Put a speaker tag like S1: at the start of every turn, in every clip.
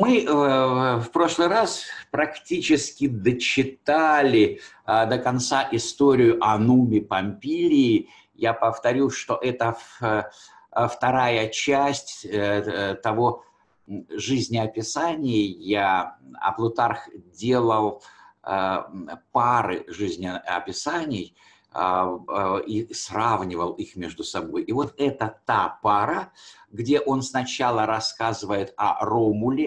S1: Мы в прошлый раз практически дочитали до конца историю о Нуме Помпилии. Я повторю, что это вторая часть того жизнеописания, а Плутарх делал пары жизнеописаний и сравнивал их между собой. И вот это та пара, где он сначала рассказывает о Ромуле,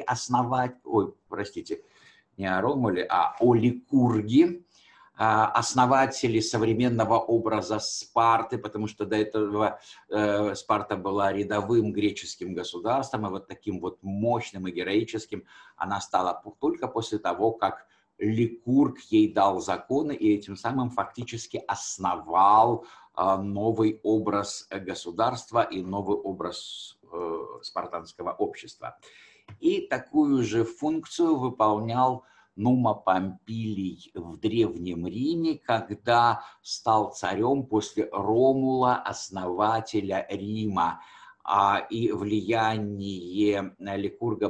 S1: не о Ромуле, а о Ликурге, основатели современного образа Спарты, потому что до этого Спарта была рядовым греческим государством, и вот таким вот мощным и героическим она стала только после того, как Ликург ей дал законы и этим самым фактически основал новый образ государства и новый образ спартанского общества. И такую же функцию выполнял Нума Помпилий в Древнем Риме, когда стал царем после Ромула, основателя Рима. И влияние Ликурга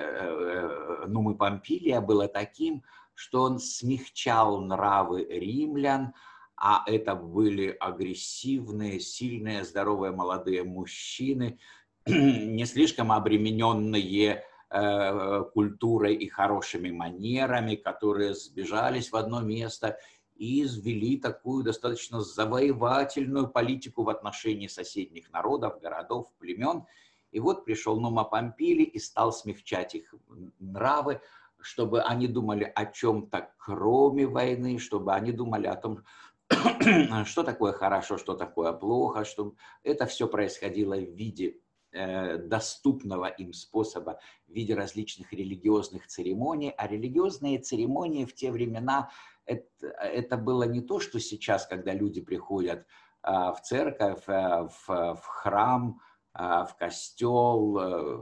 S1: Нумы Помпилия было таким, что он смягчал нравы римлян, а это были агрессивные, сильные, здоровые молодые мужчины, не слишком обремененные культурой и хорошими манерами, которые сбежались в одно место и ввели такую достаточно завоевательную политику в отношении соседних народов, городов, племен. И вот пришел Нума Помпилий и стал смягчать их нравы, чтобы они думали о чем-то кроме войны, чтобы они думали о том, что такое хорошо, что такое плохо, чтобы это все происходило в виде доступного им способа, в виде различных религиозных церемоний. А религиозные церемонии в те времена это было не то, что сейчас, когда люди приходят в церковь, в храм, в костел,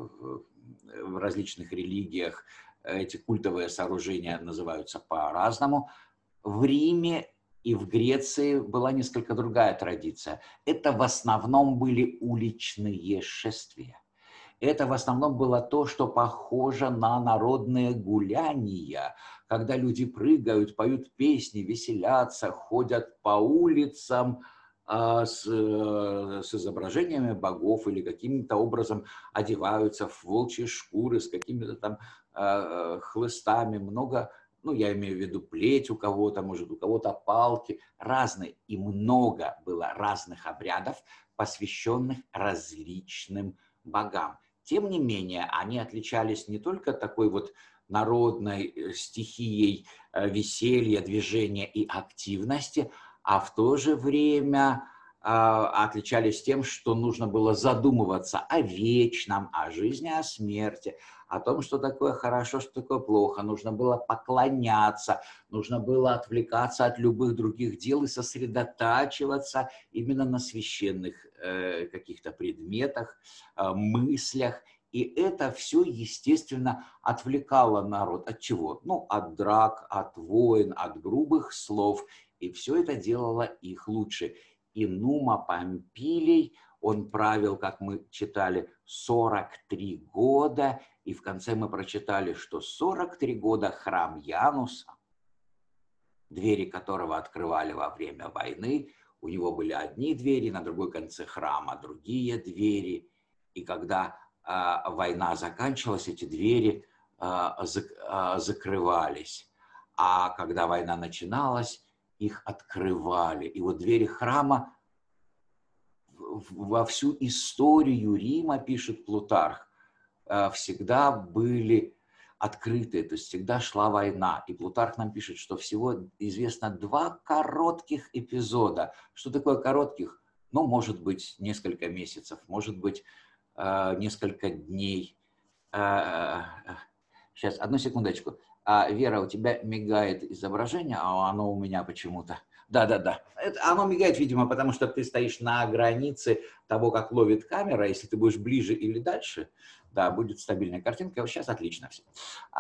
S1: в различных религиях. Эти культовые сооружения называются по-разному. В Риме и в Греции была несколько другая традиция. Это в основном были уличные шествия. Это в основном было то, что похоже на народные гуляния, когда люди прыгают, поют песни, веселятся, ходят по улицам с изображениями богов или каким-то образом одеваются в волчьи шкуры с какими-то там хлыстами, много, я имею в виду плеть у кого-то, может, у кого-то палки, разные. И много было разных обрядов, посвященных различным богам. Тем не менее, они отличались не только такой вот народной стихией веселья, движения и активности, а в то же время отличались тем, что нужно было задумываться о вечном, о жизни, о смерти, о том, что такое хорошо, что такое плохо. Нужно было поклоняться, нужно было отвлекаться от любых других дел и сосредотачиваться именно на священных каких-то предметах, мыслях. И это все, естественно, отвлекало народ от чего? От драк, от войн, от грубых слов. И все это делало их лучше. И Нума Помпилий, он правил, как мы читали, 43 года. И в конце мы прочитали, что 43 года храм Януса, двери которого открывали во время войны, у него были одни двери, на другой конце храма другие двери. И когда война заканчивалась, эти двери закрывались. А когда война начиналась, их открывали. И вот двери храма во всю историю Рима, пишет Плутарх, всегда были открыты, то есть всегда шла война. И Плутарх нам пишет, что всего известно 2 коротких эпизода. Что такое коротких? Может быть, несколько месяцев, может быть, несколько дней. Сейчас, одну секундочку. Вера, у тебя мигает изображение, а оно у меня почему-то. Да. Оно мигает, видимо, потому что ты стоишь на границе того, как ловит камера. Если ты будешь ближе или дальше, да, будет стабильная картинка. Вот сейчас отлично все.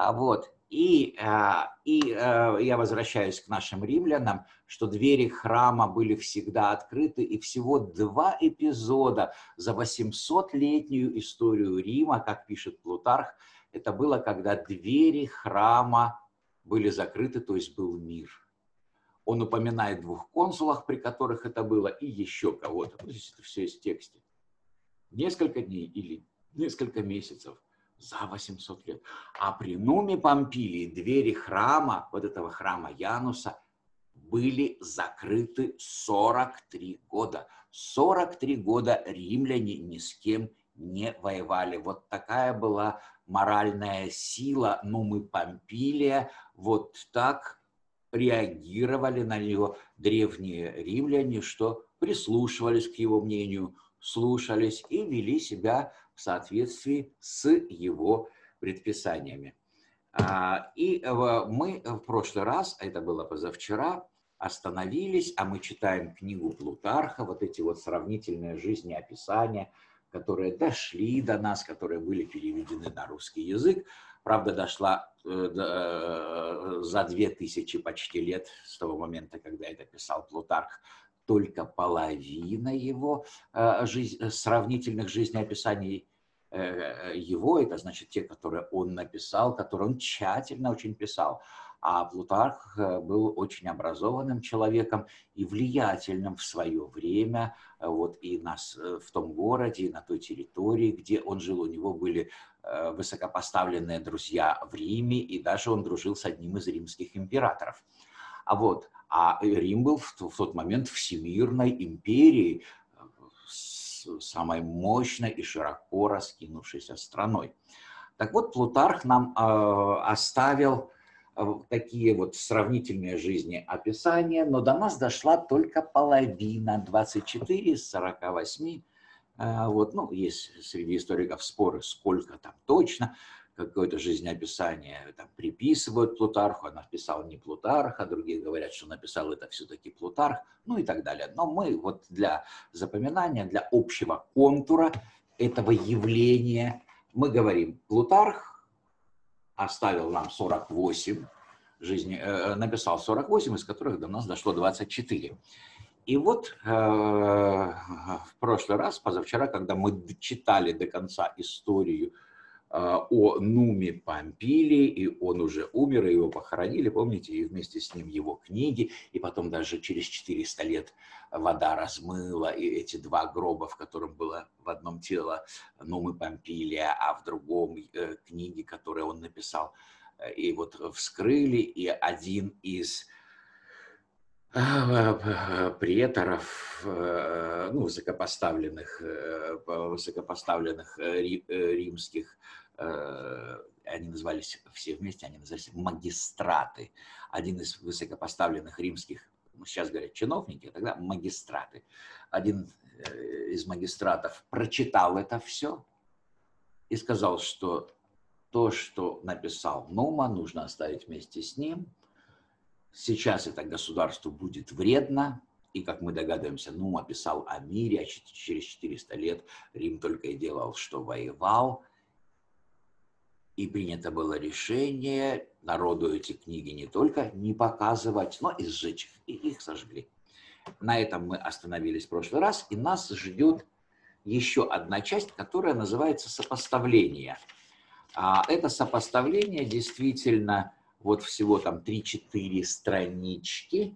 S1: Я возвращаюсь к нашим римлянам, что двери храма были всегда открыты, и всего 2 эпизода за 800-летнюю историю Рима, как пишет Плутарх, Это было, когда двери храма были закрыты, то есть был мир. Он упоминает 2 консулах, при которых это было, и еще кого-то. То есть это все есть в тексте. Несколько дней или несколько месяцев за 800 лет. А при Нуме Помпилии двери храма, вот этого храма Януса, были закрыты 43 года. 43 года римляне ни с кем не воевали. Вот такая была моральная сила Нумы Помпилия. Вот так реагировали на него древние римляне, что прислушивались к его мнению, слушались и вели себя в соответствии с его предписаниями. И мы в прошлый раз, это было позавчера, остановились, а мы читаем книгу Плутарха, вот эти вот сравнительные жизнеописания, которые дошли до нас, которые были переведены на русский язык. Правда, дошла за 2000 почти лет с того момента, когда это писал Плутарх, только половина его сравнительных жизнеописаний его, это значит те, которые он написал, которые он тщательно очень писал. А Плутарх был очень образованным человеком и влиятельным в свое время. Вот и в том городе, и на той территории, где он жил, у него были высокопоставленные друзья в Риме, и даже он дружил с одним из римских императоров. А Рим был в тот момент всемирной империей, самой мощной и широко раскинувшейся страной. Так вот, Плутарх нам оставил такие вот сравнительные жизнеописания, но до нас дошла только половина, 24 из 48. Вот, ну, есть среди историков споры, сколько там точно, какое-то жизнеописание там приписывают Плутарху, он написал не Плутарх, а другие говорят, что написал это все-таки Плутарх, ну и так далее. Но мы вот для запоминания, для общего контура этого явления мы говорим, Плутарх оставил нам 48 написал 48, из которых до нас дошло 24. И вот в прошлый раз, позавчера, когда мы читали до конца историю о Нуме Помпилии, и он уже умер, и его похоронили, помните, и вместе с ним его книги, и потом даже через 400 лет вода размыла, и эти 2 гроба, в котором было в одном тело Нумы Помпилия, а в другом книги, которые он написал, и вот вскрыли, и один из преторов, ну, высокопоставленных римских, они назывались все вместе, они назывались магистраты. Один из высокопоставленных римских, ну, сейчас говорят чиновники, а тогда магистраты. Один из магистратов прочитал это все и сказал, что то, что написал Нума, нужно оставить вместе с ним. Сейчас это государству будет вредно, и, как мы догадываемся, Нума писал о мире, а через 400 лет Рим только и делал, что воевал. И принято было решение народу эти книги не только не показывать, но и сжечь их, и их сожгли. На этом мы остановились в прошлый раз, и нас ждет еще одна часть, которая называется сопоставление. Это сопоставление действительно вот всего там 3-4 странички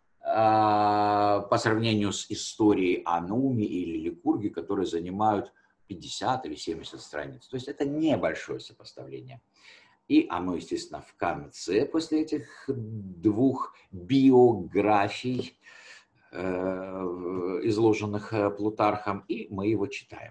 S1: по сравнению с историей о Нуме или Ликурге, которые занимают 50 или 70 страниц. То есть это небольшое сопоставление. И оно, естественно, в конце, после этих 2 биографий, изложенных Плутархом, и мы его читаем.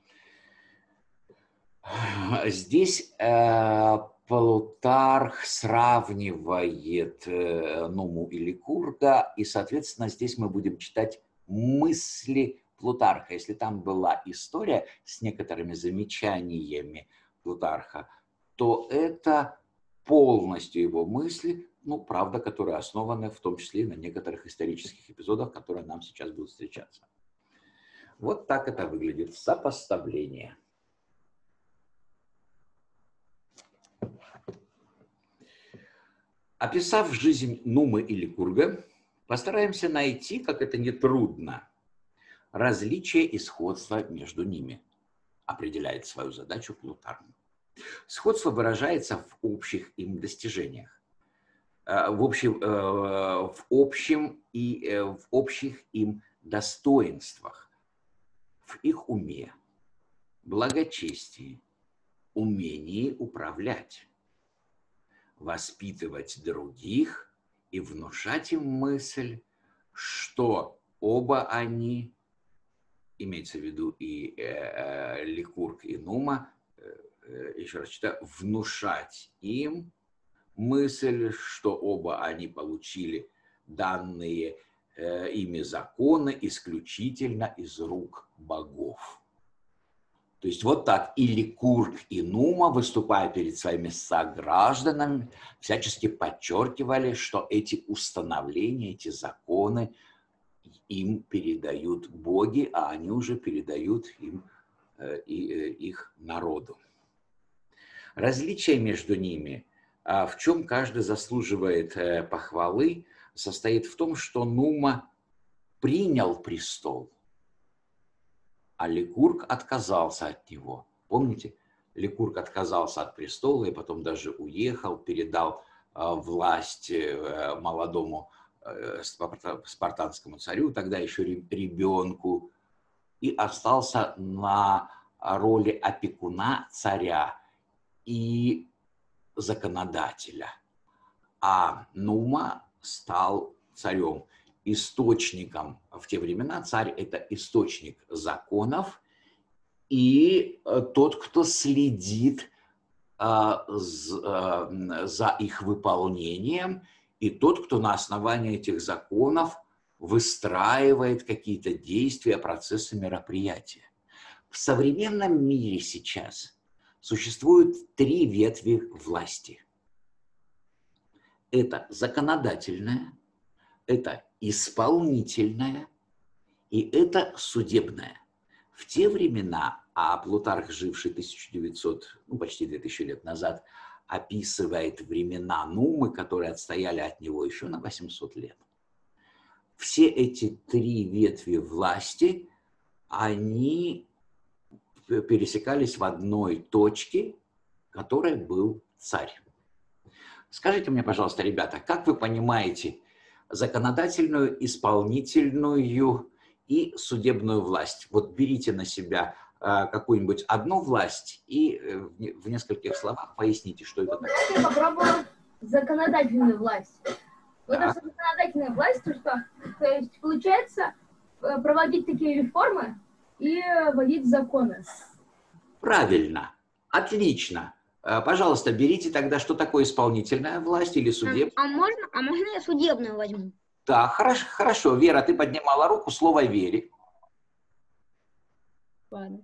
S1: Здесь Плутарх сравнивает Нуму и Ликурга, и, соответственно, здесь мы будем читать мысли Плутарха. Если там была история с некоторыми замечаниями Плутарха, то это полностью его мысли, ну, правда, которые основаны в том числе и на некоторых исторических эпизодах, которые нам сейчас будут встречаться. Вот так это выглядит, сопоставление. Описав жизнь Нумы и Ликурга, постараемся найти, как это нетрудно, различия и сходства между ними, определяет свою задачу Плутарх. Сходство выражается в общих им достижениях, в общих им достоинствах, в их уме, благочестии, умении управлять, воспитывать других и внушать им мысль, что оба они, имеется в виду и Ликург, и Нума, еще раз читаю, внушать им мысль, что оба они получили данные ими законы исключительно из рук богов. То есть вот так и Ликург, и Нума, выступая перед своими согражданами, всячески подчеркивали, что эти установления, эти законы им передают боги, а они уже передают им их народу. Различие между ними, в чем каждый заслуживает похвалы, состоит в том, что Нума принял престол, а Ликург отказался от него. Помните, Ликург отказался от престола и потом даже уехал, передал власть молодому спартанскому царю, тогда еще ребенку, и остался на роли опекуна царя и законодателя. А Нума стал царем, источником. В те времена царь – это источник законов и тот, кто следит за их выполнением, и тот, кто на основании этих законов выстраивает какие-то действия, процессы, мероприятия. В современном мире сейчас существует 3 ветви власти. Это законодательная, это исполнительная и это судебная. В те времена, а Плутарх, живший 1900, почти 2000 лет назад, описывает времена Нумы, которые отстояли от него еще на 800 лет. Все эти 3 ветви власти, они пересекались в одной точке, которой был царь. Скажите мне, пожалуйста, ребята, как вы понимаете законодательную, исполнительную и судебную власть? Вот берите на себя какую-нибудь одну власть и в нескольких словах поясните, что это такое.
S2: Я попробую законодательную власть. Вот это законодательная власть, то есть получается проводить такие реформы и вводить законы.
S1: Правильно, отлично. Пожалуйста, берите тогда, что такое исполнительная власть или судебная.
S3: А можно я судебную возьму?
S1: Да, хорошо. Вера, ты поднимала руку, слово Вере.
S3: Ладно.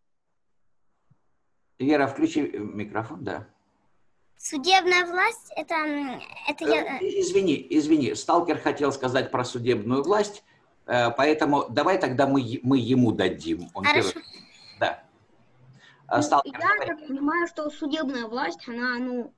S1: Вера, включи микрофон, да.
S4: Судебная власть, это я...
S1: Извини, сталкер хотел сказать про судебную власть, поэтому давай тогда мы ему дадим. Он
S4: Хорошо.
S1: первый. Да.
S3: Сталкер, я так понимаю, что судебная власть, она,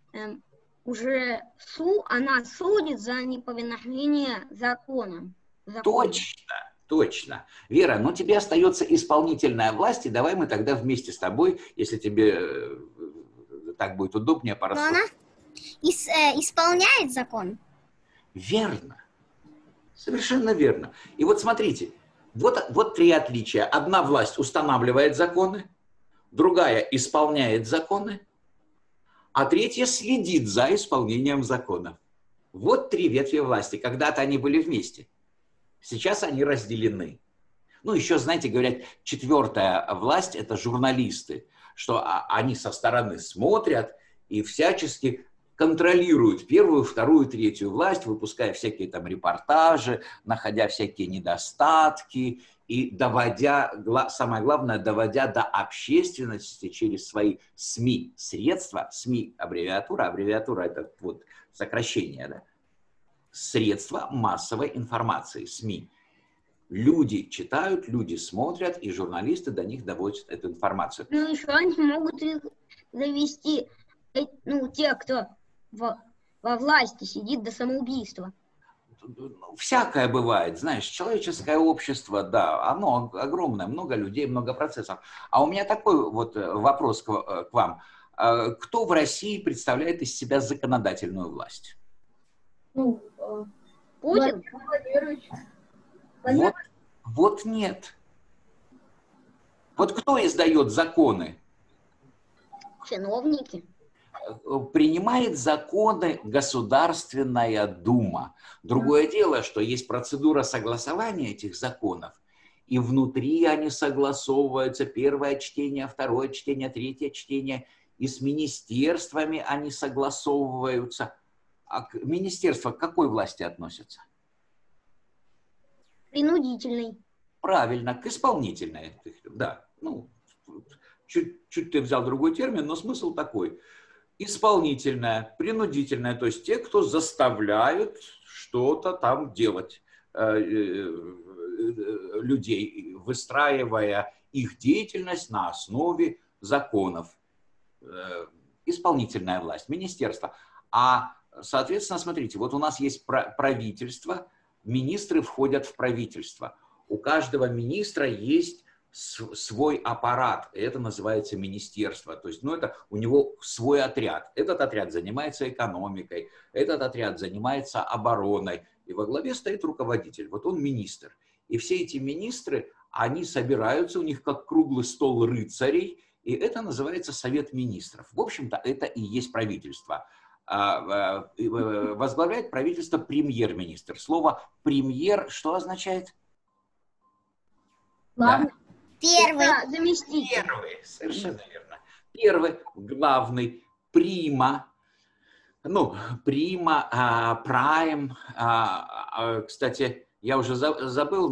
S3: она судит за неповиновение законам.
S1: Точно. Вера, ну тебе остается исполнительная власть, и давай мы тогда вместе с тобой, если тебе так будет удобнее, порассуждать.
S4: Но она исполняет закон.
S1: Верно. Совершенно верно. И вот смотрите, вот 3 отличия. Одна власть устанавливает законы, другая исполняет законы, а третья следит за исполнением законов. Вот 3 ветви власти. Когда-то они были вместе. Сейчас они разделены. Еще, знаете, говорят, 4-я власть – это журналисты, что они со стороны смотрят и всячески контролируют 1-ю, 2-ю, 3-ю власть, выпуская всякие там репортажи, находя всякие недостатки и доводя, самое главное, доводя до общественности через свои СМИ средства, СМИ аббревиатура это вот сокращение, да? Средства массовой информации, СМИ. Люди читают, люди смотрят, и журналисты до них доводят эту информацию.
S3: Еще они могут их довести, те, кто во власти сидит, до самоубийства.
S1: Всякое бывает, знаешь, человеческое общество, да, оно огромное, много людей, много процессов. А у меня такой вот вопрос к вам. Кто в России представляет из себя законодательную власть?
S2: Ну,
S3: Путин?
S2: Владимир Владимирович.
S1: Вот нет. Вот кто издает законы?
S3: Чиновники.
S1: Принимает законы Государственная Дума. Другое дело, что есть процедура согласования этих законов, и внутри они согласовываются, первое чтение, второе чтение, третье чтение, и с министерствами они согласовываются. А министерства к какой власти относятся?
S3: Принудительный.
S1: Правильно, к исполнительной. Да, ну, чуть ты взял другой термин, но смысл такой. Исполнительная, принудительная, то есть те, кто заставляют что-то там делать людей, выстраивая их деятельность на основе законов. Исполнительная власть, министерство. А, соответственно, смотрите, вот у нас есть правительство, министры входят в правительство. У каждого министра есть свой аппарат, это называется министерство. То есть, ну, это у него свой отряд. Этот отряд занимается экономикой, этот отряд занимается обороной. И во главе стоит руководитель, вот он министр. И все эти министры, они собираются, у них как круглый стол рыцарей, и это называется Совет министров. В общем-то, это и есть правительство. Возглавляет правительство премьер-министр. Слово «премьер» что означает?
S2: Главный.
S4: Первый.
S3: Это заместитель.
S1: Первый, совершенно верно. Первый, главный, прима. Ну, прима, прайм. Кстати, я уже забыл,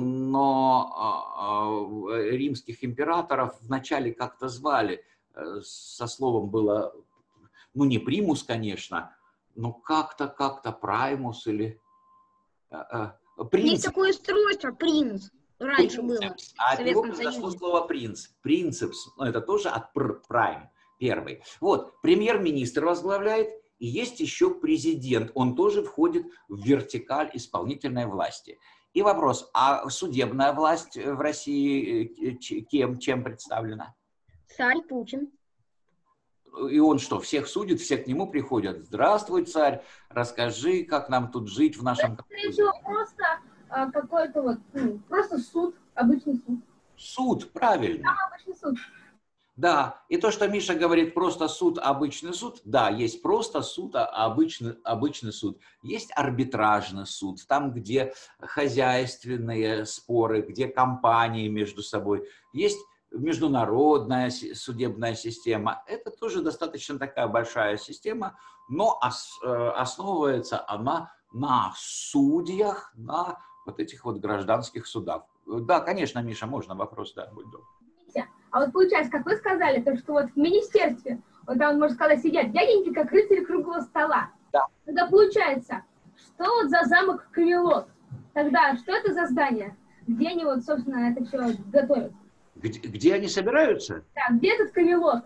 S1: но римских императоров вначале как-то звали. Со словом было, ну, не примус, конечно, но как-то праймус или
S3: Есть
S1: принцип.
S3: такое устройство, примус. Раньше было.
S1: А
S3: в
S1: от него
S3: Советском
S1: произошло
S3: Союзе.
S1: слово принцип. Принципс, ну, это тоже от prime, первый. Вот, премьер-министр возглавляет, и есть еще президент. Он тоже входит в вертикаль исполнительной власти. И вопрос, а судебная власть в России чем представлена?
S3: Царь Путин.
S1: И он что, всех судит, все к нему приходят? Здравствуй, царь, расскажи, как нам тут жить в нашем...
S2: Скорее всего, просто какой-то вот, ну, просто суд, обычный суд.
S1: Суд, правильно.
S2: Обычный суд.
S1: Да, и то, что Миша говорит, просто суд, обычный суд, да, есть просто суд, обычный суд. Есть арбитражный суд, там, где хозяйственные споры, где компании между собой. Есть международная судебная система. Это тоже достаточно такая большая система, но основывается она на судьях, на вот этих вот гражданских судах. Да, конечно, Миша, можно вопрос, да, будь добр.
S2: А вот получается, как вы сказали, то, что вот в министерстве, вот там, можно сказать, сидят дяденьки, как рыцари круглого стола.
S1: Да.
S2: Тогда получается, что вот за замок Камелот? Тогда что это за здание? Где они вот, собственно, это все готовят?
S1: Где они собираются?
S2: Да, где этот Камелот?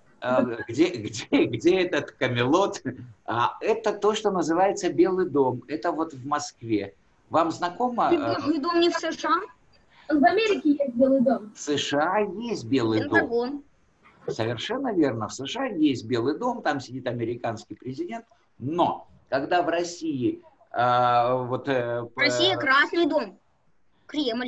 S1: Где этот Камелот? Это то, что называется Белый дом. Это вот в Москве. Вам знакомо?
S3: Белый дом не в США?
S2: В Америке есть Белый дом.
S1: В США есть Белый дом.
S3: Пентагон.
S1: Совершенно верно. В США есть Белый дом, там сидит американский президент. Но когда в России...
S3: Россия Красный дом. Кремль.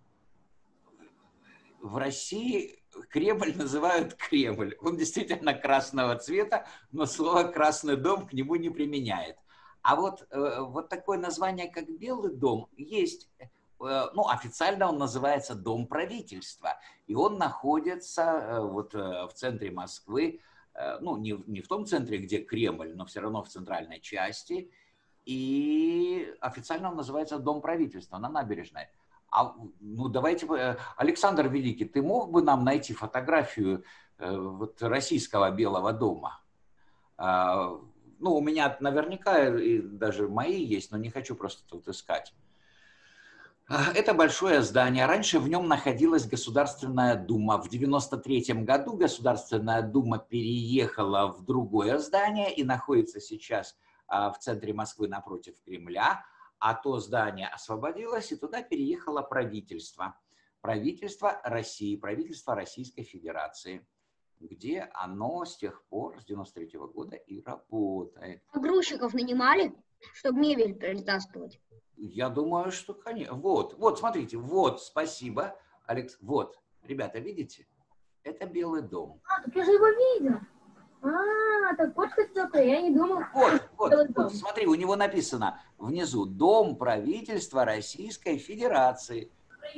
S1: В России Кремль называют Кремль. Он действительно красного цвета, но слово «красный дом» к нему не применяет. А вот такое название, как Белый дом, есть. Ну, официально он называется Дом правительства. И он находится вот в центре Москвы, ну, не в том центре, где Кремль, но все равно в центральной части. И официально он называется Дом правительства на набережной. Ну, давайте, Александр Великий, ты мог бы нам найти фотографию вот российского Белого дома? Ну, у меня наверняка и даже мои есть, но не хочу просто тут искать. Это большое здание. Раньше в нем находилась Государственная Дума. В 1993 году Государственная Дума переехала в другое здание и находится сейчас в центре Москвы напротив Кремля. А то здание освободилось, и туда переехало правительство. Правительство России, правительство Российской Федерации. где оно с тех пор, с 93-го года и работает.
S3: А грузчиков нанимали, чтобы мебель перетаскивать?
S1: Я думаю, что, конечно. Вот, смотрите, вот, спасибо, Алекс. Вот, ребята, видите? Это Белый дом.
S2: А, так я же его видел. А, так вот что такое, я не думал.
S1: Вот, смотри, у него написано внизу «Дом правительства Российской Федерации».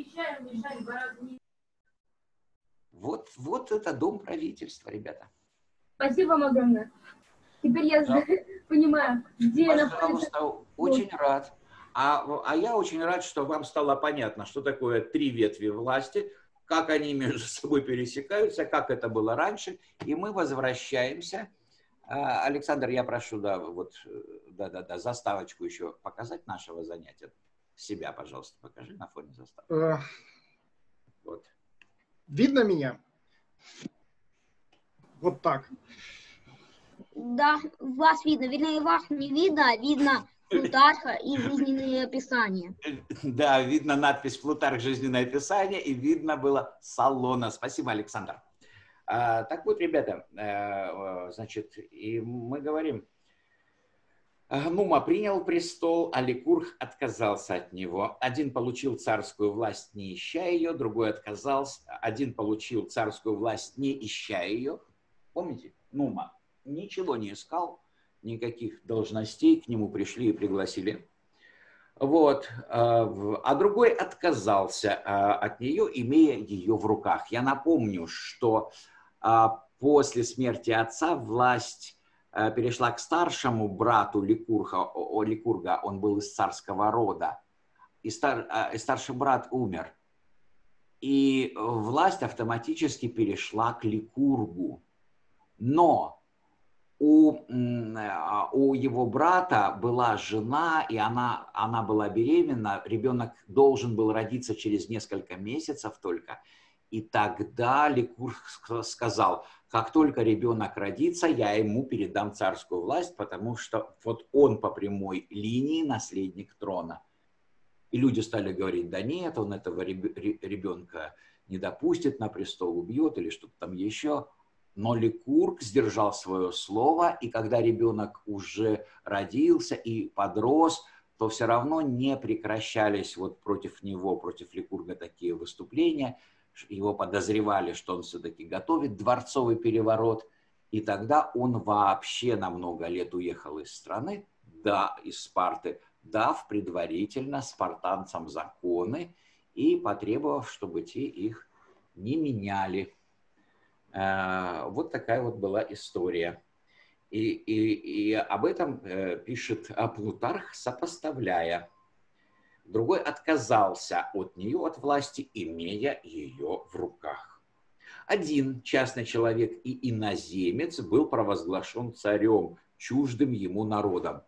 S1: Вот это Дом правительства, ребята.
S2: Спасибо вам огромное. Теперь я понимаю, где находится.
S1: Пожалуйста, очень рад. А я очень рад, что вам стало понятно, что такое 3 ветви власти, как они между собой пересекаются, как это было раньше. И мы возвращаемся. Александр, я прошу, заставочку еще показать нашего занятия. Себя, пожалуйста, покажи на фоне заставки. Вот.
S5: Видно меня? Вот так.
S3: Да, вас видно. Вернее, вас не видно, а видно Плутарха и жизненные описания.
S1: Да, видно надпись «Плутарх. Жизненное описание», и видно было «Салона». Спасибо, Александр. Так вот, ребята, значит, и мы говорим, Нума принял престол, а Ликург отказался от него. Один получил царскую власть, не ища ее, другой отказался. Один получил царскую власть, не ища ее. Помните, Нума ничего не искал, никаких должностей, к нему пришли и пригласили. Вот. А другой отказался от нее, имея ее в руках. Я напомню, что после смерти отца власть перешла к старшему брату Ликурга, он был из царского рода, и старший брат умер. И власть автоматически перешла к Ликургу. Но у его брата была жена, и она была беременна, ребенок должен был родиться через несколько месяцев только. И тогда Ликург сказал, как только ребенок родится, я ему передам царскую власть, потому что вот он по прямой линии наследник трона. И люди стали говорить, да нет, он этого ребенка не допустит на престол, убьет или что-то там еще. Но Ликург сдержал свое слово, и когда ребенок уже родился и подрос, то все равно не прекращались вот против него, против Ликурга такие выступления. Его подозревали, что он все-таки готовит дворцовый переворот. И тогда он вообще на много лет уехал из страны, да, из Спарты, дав предварительно спартанцам законы и потребовав, чтобы те их не меняли. Вот такая вот была история. И об этом пишет Плутарх, сопоставляя. Другой отказался от нее, от власти, имея ее в руках. Один частный человек и иноземец был провозглашен царем, чуждым ему народом.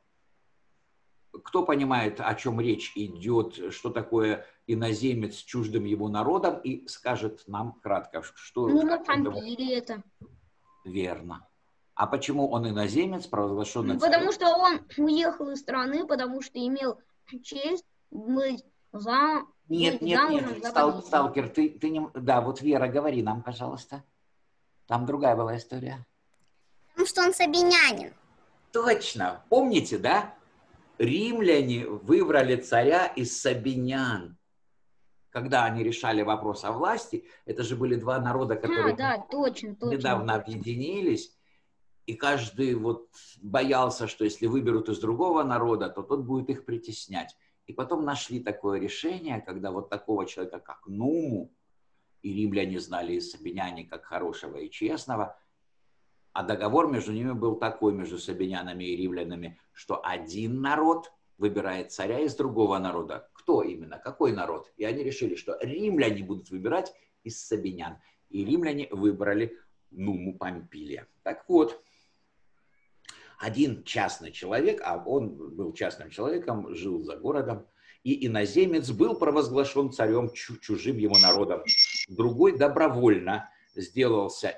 S1: Кто понимает, о чем речь идет, что такое иноземец с чуждым ему народом, и скажет нам кратко, что...
S3: Ну, Помпилий это.
S1: Верно. А почему он иноземец, провозглашенный царем?
S3: Потому что он уехал из страны, потому что имел честь быть замужем.
S1: Нет, сталкер, ты не... Да, вот Вера, говори нам, пожалуйста. Там другая была история.
S4: Потому что он сабинянин.
S1: Точно. Помните, да? Римляне выбрали царя из сабинян. Когда они решали вопрос о власти, это же были два народа, которые
S3: точно.
S1: недавно объединились, и каждый вот боялся, что если выберут из другого народа, то тот будет их притеснять. И потом нашли такое решение, когда вот такого человека, как Нуму, и римляне знали из сабиняне как хорошего и честного, а договор между ними был такой, между сабинянами и римлянами, что один народ выбирает царя из другого народа. Кто именно? Какой народ? И они решили, что римляне будут выбирать из сабинян. И римляне выбрали Нуму Помпилия. Так вот, один частный человек, а он был частным человеком, жил за городом, и иноземец был провозглашен царем чужим ему народом. Другой добровольно сделался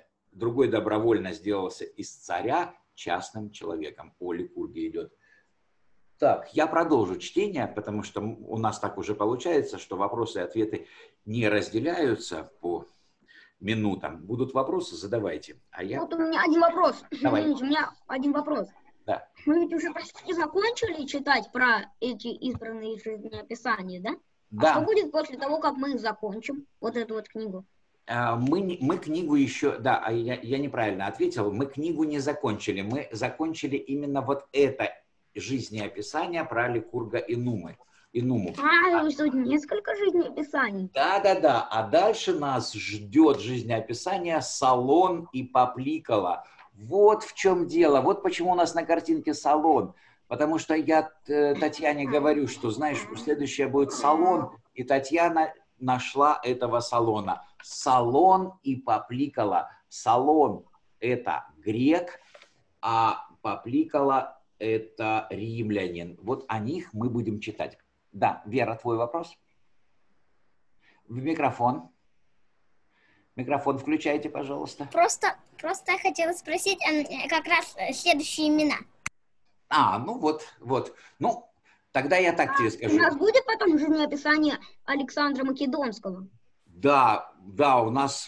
S1: из царя частным человеком. О Ликурге идет. Так, я продолжу чтение, потому что у нас так уже получается, что вопросы и ответы не разделяются по минутам. Будут вопросы, задавайте. А я...
S3: Вот у меня один вопрос.
S1: Давай.
S3: Извините, у меня один вопрос.
S1: Да.
S3: Мы ведь уже почти закончили читать про эти избранные жизнеописания, да?
S1: Да.
S3: А что будет после того, как мы закончим вот эту вот книгу?
S1: Мы книгу еще... Да, я неправильно ответил. Мы книгу не закончили. Мы закончили именно вот это жизнеописание про Ликурга и Нуму.
S3: Что несколько жизнеописаний.
S1: Да. А дальше нас ждет жизнеописание Солон и Папликола. Вот в чем дело. Вот почему у нас на картинке Солон. Потому что я Татьяне говорю, что, знаешь, следующее будет Солон, и Татьяна нашла этого Солона. Солон и Папликола. Солон – это грек, а Папликола – это римлянин. Вот о них мы будем читать. Да, Вера, твой вопрос? В микрофон. Микрофон включайте, пожалуйста.
S4: Просто я хотела спросить как раз следующие имена.
S1: Ну вот. Ну, тогда я так тебе скажу.
S3: У нас будет потом жизнеописание Александра Македонского?
S1: Да, у нас,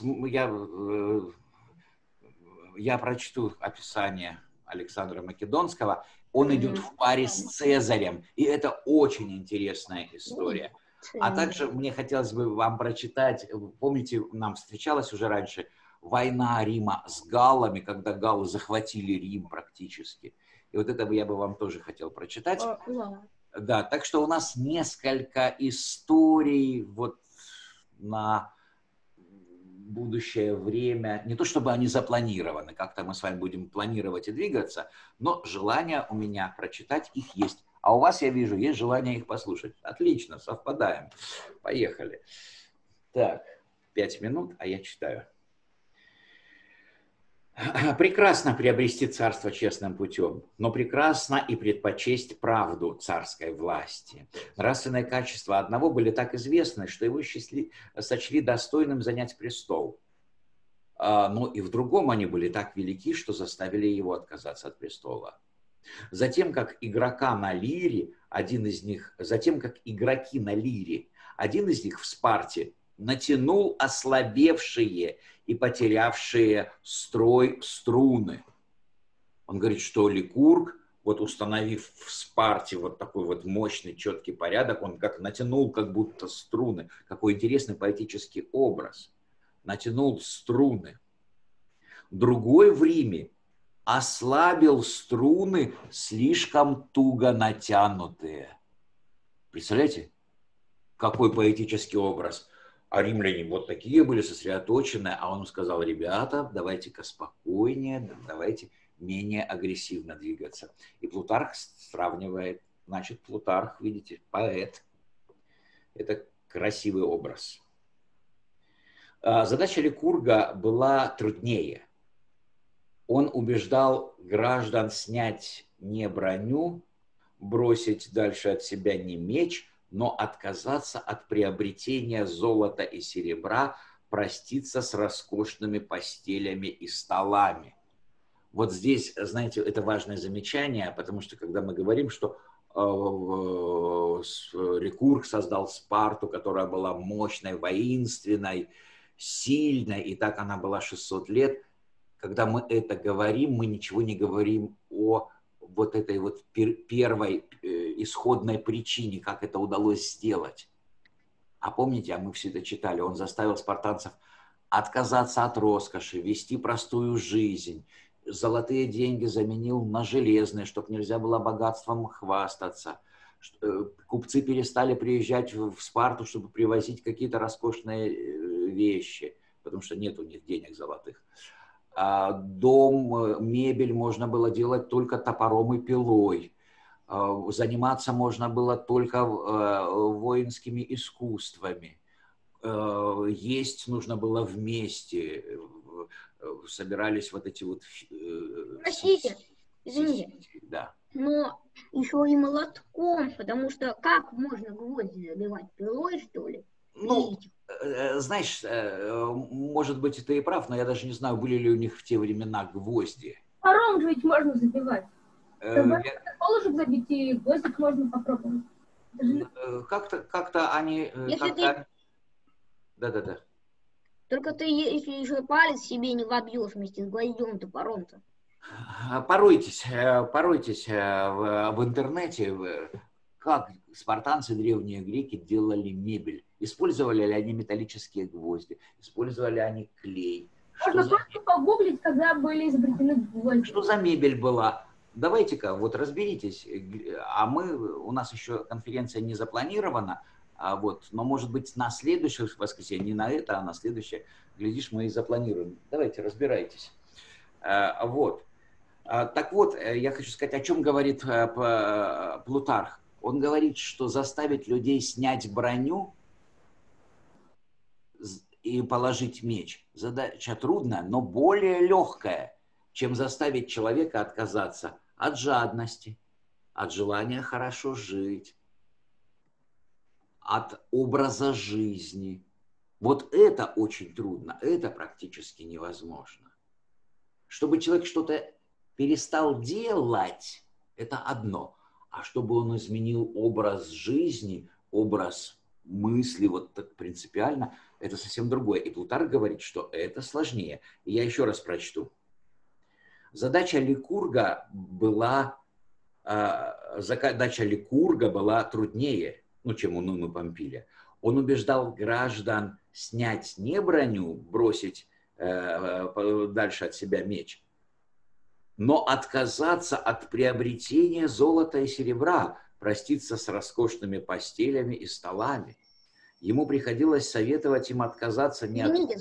S1: я прочту описание Александра Македонского. Он идет в паре с Цезарем, и это очень интересная история. А также мне хотелось бы вам прочитать, помните, нам встречалась уже раньше война Рима с галлами, когда галлы захватили Рим практически. И вот это я бы вам тоже хотел прочитать. Да, так что у нас несколько историй вот на будущее время. Не то чтобы они запланированы, как-то мы с вами будем планировать и двигаться, но желание у меня прочитать их есть. А у вас, я вижу, есть желание их послушать. Отлично, совпадаем. Поехали. Так, 5 минут, а я читаю. Прекрасно приобрести царство честным путем, но прекрасно и предпочесть правду царской власти. Нравственные качества одного были так известны, что его сочли достойным занять престол. Но и в другом они были так велики, что заставили его отказаться от престола. Затем, как игроки на лире, один из них в Спарте натянул ослабевшие и потерявшие строй струны. Он говорит, что Ликург, вот установив в Спарте вот такой вот мощный, четкий порядок, он как натянул как будто струны. Какой интересный поэтический образ. Натянул струны. Другой в Риме ослабил струны, слишком туго натянутые. Представляете? Какой поэтический образ. А римляне вот такие были сосредоточенные, а он сказал, ребята, давайте-ка спокойнее, давайте менее агрессивно двигаться. И Плутарх сравнивает, значит, Плутарх, видите, поэт. Это красивый образ. Задача Ликурга была труднее. Он убеждал граждан снять не броню, бросить дальше от себя не меч, но отказаться от приобретения золота и серебра, проститься с роскошными постелями и столами. Вот здесь, знаете, это важное замечание, потому что когда мы говорим, что Ликург создал Спарту, которая была мощной, воинственной, сильной, и так она была 600 лет, когда мы это говорим, мы ничего не говорим о вот этой вот первой исходной причине, как это удалось сделать. А помните, мы все это читали, он заставил спартанцев отказаться от роскоши, вести простую жизнь, золотые деньги заменил на железные, чтобы нельзя было богатством хвастаться. Купцы перестали приезжать в Спарту, чтобы привозить какие-то роскошные вещи, потому что нет у них денег золотых. Дом, мебель можно было делать только топором и пилой. Заниматься можно было только воинскими искусствами. Есть нужно было вместе. Собирались вот эти вот...
S3: Простите, извините.
S1: Да.
S3: Но еще и молотком, потому что как можно гвозди забивать? Пилой, что ли?
S1: Ну, знаешь, может быть, ты и прав, но я даже не знаю, были ли у них в те времена гвозди.
S2: Паром же ведь можно забивать. Положек забить, и гвоздик можно попробовать.
S1: Как-то они...
S3: Если ты...
S1: Да-да-да.
S3: Только ты, если еще палец себе не вобьешь вместе с гвоздем, топором-то.
S1: Поройтесь в интернете, как спартанцы, древние греки делали мебель. Использовали ли они металлические гвозди, использовали они клей.
S2: Можно просто погуглить, когда были изобретены гвозди.
S1: Что за мебель была? Давайте-ка вот разберитесь. У нас еще конференция не запланирована, но может быть на следующее воскресенье, не на это, а на следующее, глядишь, мы и запланируем. Давайте, разбирайтесь. Так вот, я хочу сказать, о чем говорит Плутарх. Он говорит, что заставить людей снять броню и положить меч – задача трудная, но более легкая, чем заставить человека отказаться от жадности, от желания хорошо жить, от образа жизни. Вот это очень трудно, это практически невозможно. Чтобы человек что-то перестал делать, это одно. А чтобы он изменил образ жизни, образ мысли, вот так принципиально, это совсем другое. И Плутарх говорит, что это сложнее. И я еще раз прочту. Задача Ликурга была труднее, чем у Нумы Помпилия. Он убеждал граждан снять не броню, бросить дальше от себя меч, но отказаться от приобретения золота и серебра, проститься с роскошными постелями и столами. Ему приходилось советовать им отказаться не от...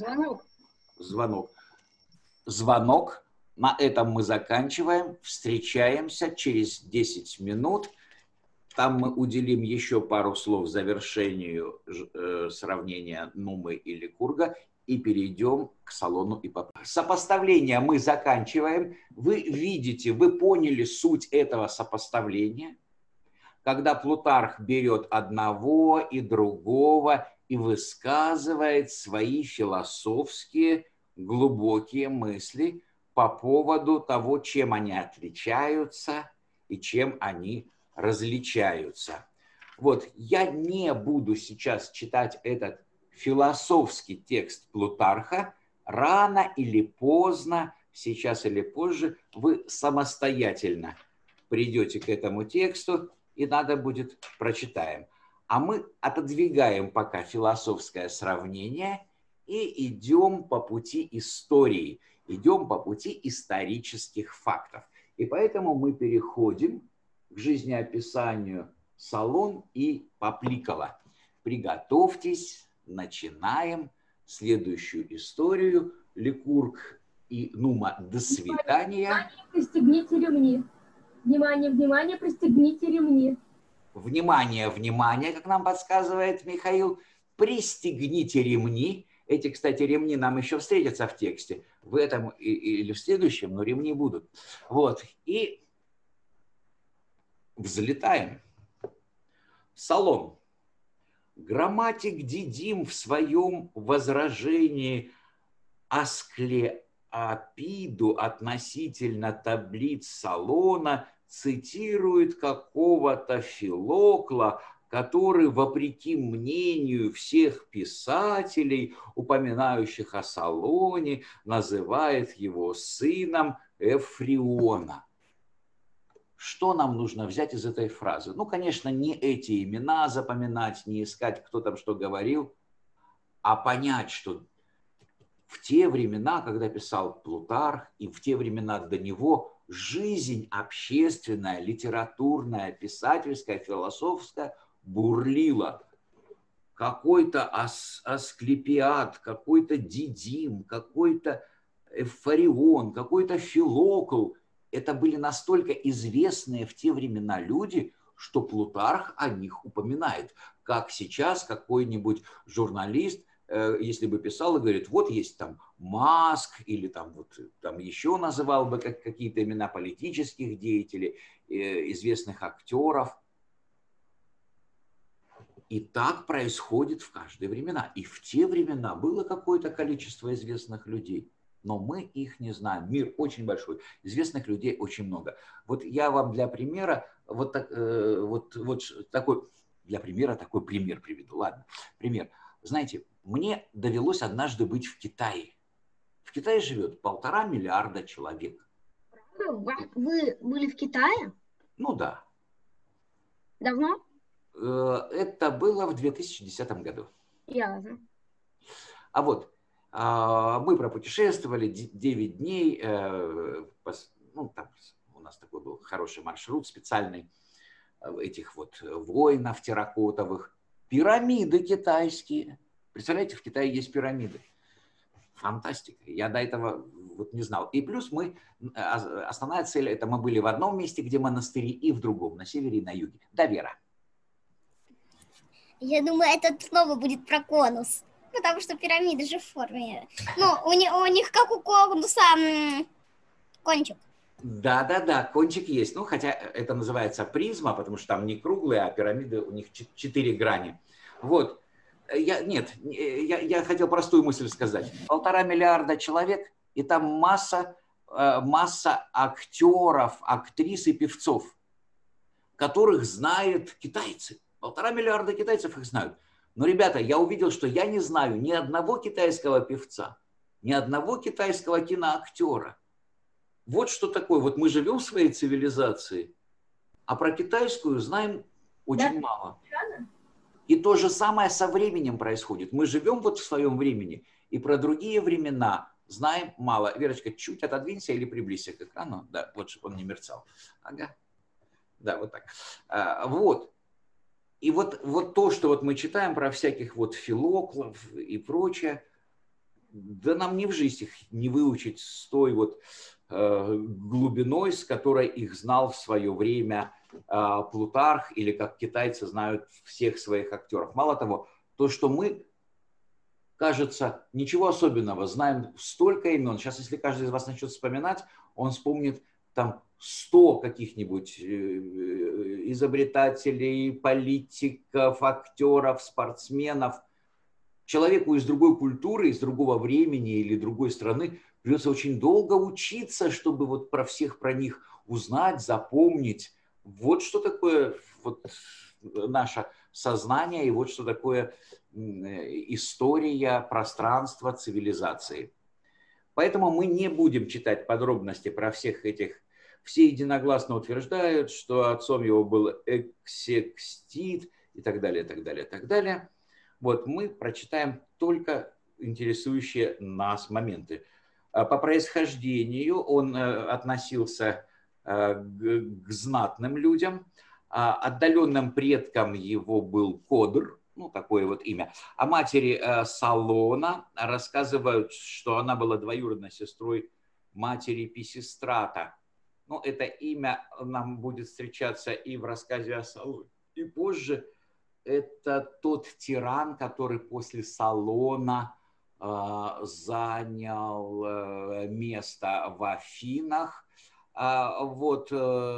S1: Звонок. На этом мы заканчиваем. Встречаемся через 10 минут. Там мы уделим еще пару слов завершению сравнения Нумы и Ликурга и перейдем к Салону и Попу. Сопоставление мы заканчиваем. Вы видите, вы поняли суть этого сопоставления, когда Плутарх берет одного и другого и высказывает свои философские глубокие мысли по поводу того, чем они отличаются и чем они различаются. Я не буду сейчас читать этот философский текст Плутарха. Рано или поздно, сейчас или позже, вы самостоятельно придете к этому тексту, и надо будет прочитаем. А мы отодвигаем пока философское сравнение и идем по пути истории, идем по пути исторических фактов. И поэтому мы переходим к жизнеописанию Салон и Попликола. Приготовьтесь, начинаем следующую историю. Ликург и Нума, до свидания.
S2: Внимание, пристегните ремни. Внимание, внимание, пристегните ремни.
S1: Внимание, внимание, как нам подсказывает Михаил. Пристегните ремни. Эти, кстати, ремни нам еще встретятся в тексте. В этом или в следующем, но ремни будут. И взлетаем. Салон. Грамматик Дидим в своем возражении Асклеопиду относительно таблиц Салона цитирует какого-то Филокла, который, вопреки мнению всех писателей, упоминающих о Салоне, называет его сыном Эфриона. Что нам нужно взять из этой фразы? Конечно, не эти имена запоминать, не искать, кто там что говорил, а понять, что в те времена, когда писал Плутарх, и в те времена до него, жизнь общественная, литературная, писательская, философская бурлила. Какой-то Асклепиад, какой-то Дидим, какой-то Эфарион, какой-то Филокл. Это были настолько известные в те времена люди, что Плутарх о них упоминает. Как сейчас какой-нибудь журналист, если бы писал и говорит, есть там Маск, или там еще называл бы какие-то имена политических деятелей, известных актеров. И так происходит в каждые времена. И в те времена было какое-то количество известных людей, но мы их не знаем. Мир очень большой, известных людей очень много. Я вам для примера такой пример приведу. Ладно, пример. Знаете, мне довелось однажды быть в Китае. В Китае живет 1,5 миллиарда человек.
S3: Вы были в Китае?
S1: Ну да.
S3: Давно?
S1: Это было в 2010 году.
S3: Ясно.
S1: А вот мы пропутешествовали 9 дней. Ну, там у нас такой был хороший маршрут специальный этих вот воинов терракотовых. Пирамиды китайские. Представляете, в Китае есть пирамиды. Фантастика. Я до этого вот не знал. И плюс основная цель, это мы были в одном месте, где монастыри, и в другом, на севере и на юге. Да, Вера?
S4: Я думаю, это снова будет про конус. Потому что пирамиды же в форме. Ну, у них как у конуса кончик.
S1: Да, кончик есть. Ну, хотя это называется призма, потому что там не круглые, а пирамиды, у них 4 грани. Вот. Я хотел простую мысль сказать. 1,5 миллиарда человек, и там масса актеров, актрис и певцов, которых знают китайцы. 1,5 миллиарда китайцев их знают. Но, ребята, я увидел, что я не знаю ни одного китайского певца, ни одного китайского киноактера. Вот что такое. Вот мы живем в своей цивилизации, а про китайскую знаем очень мало. И то же самое со временем происходит. Мы живем вот в своем времени, и про другие времена знаем мало. Верочка, чуть отодвинься или приблизься к экрану. Да, вот, чтобы он не мерцал. Ага. Да, вот так. Вот. И вот то, что вот мы читаем про всяких вот филоклов и прочее, да нам не в жизнь их не выучить с той вот глубиной, с которой их знал в свое время Плутарх, или как китайцы знают всех своих актеров. Мало того, то, что мы, кажется, ничего особенного, знаем столько имен. Сейчас, если каждый из вас начнет вспоминать, он вспомнит там 100 каких-нибудь изобретателей, политиков, актеров, спортсменов. Человеку из другой культуры, из другого времени или другой страны придется очень долго учиться, чтобы вот про всех про них узнать, запомнить. Вот что такое вот наше сознание, и вот что такое история, пространство, цивилизации. Поэтому мы не будем читать подробности про всех этих. Все единогласно утверждают, что отцом его был Эксекстит и так далее, так далее, так далее. Вот мы прочитаем только интересующие нас моменты. По происхождению он относился к знатным людям. Отдаленным предком его был Кодр, ну такое вот имя. О матери Салона рассказывают, что она была двоюродной сестрой матери Писистрата. Ну, это имя нам будет встречаться и в рассказе о Салоне, и позже. Это тот тиран, который после Салона занял место в Афинах. Вот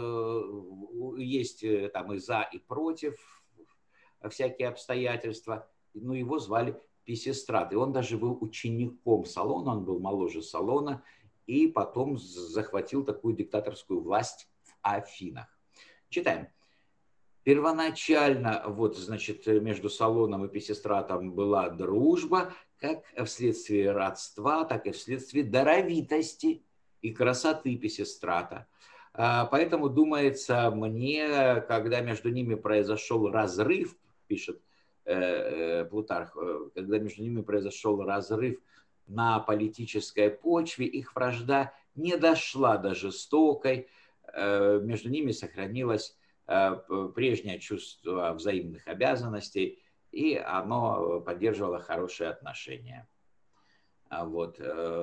S1: есть там и за, и против всякие обстоятельства. Но его звали Писистрат. И он даже был учеником Салона, он был моложе Салона, и потом захватил такую диктаторскую власть в Афинах. Читаем. Первоначально, вот, значит, между Салоном и Писистратом была дружба, как вследствие родства, так и вследствие даровитости и красоты Писистрата. Поэтому, думается мне, когда между ними произошел разрыв, пишет Плутарх, когда между ними произошел разрыв на политической почве, их вражда не дошла до жестокой, между ними сохранилось прежнее чувство взаимных обязанностей, и оно поддерживало хорошие отношения. Вот.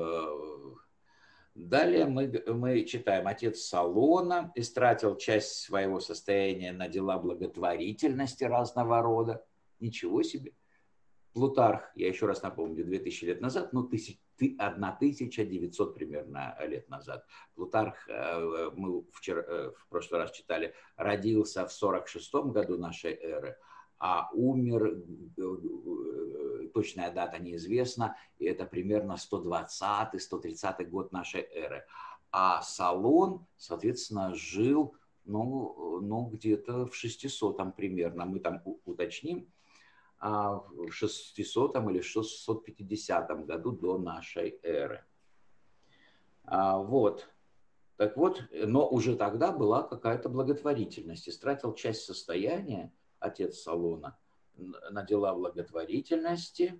S1: Далее мы читаем. Отец Салона истратил часть своего состояния на дела благотворительности разного рода. Ничего себе. Плутарх, я еще раз напомню, 2000 лет назад, ну, 1900 примерно лет назад. Плутарх, мы в прошлый раз читали, родился в 46 году нашей эры, а умер, точная дата неизвестна, и это примерно 120-130 год нашей эры. А Салон, соответственно, жил, ну где-то в 600 примерно, мы там уточним. в 600 или 650 году до нашей эры. Вот. Так вот, но уже тогда была какая-то благотворительность. Истратил часть состояния отец Солона на дела благотворительности.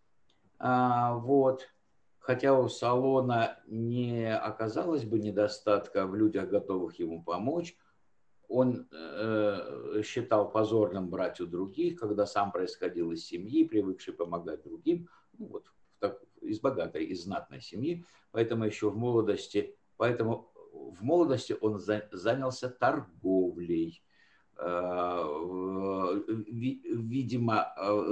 S1: Вот. Хотя у Солона не оказалось бы недостатка в людях, готовых ему помочь, он считал позорным брать у других, когда сам происходил из семьи, привыкший помогать другим, ну, вот, из богатой, из знатной семьи, поэтому еще в молодости, он занялся торговлей. Видимо,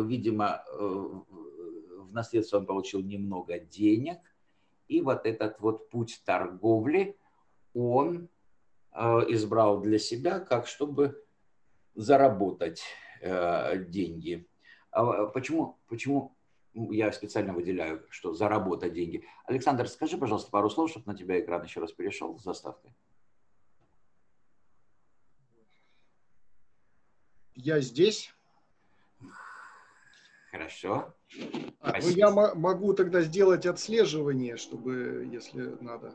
S1: в наследство он получил немного денег, и вот этот вот путь торговли он избрал для себя, как чтобы заработать деньги. Почему я специально выделяю, что заработать деньги? Александр, скажи, пожалуйста, пару слов, чтобы на тебя экран еще раз перешел с заставкой.
S5: Я здесь.
S1: Хорошо.
S5: Ну я могу тогда сделать отслеживание, чтобы, если надо.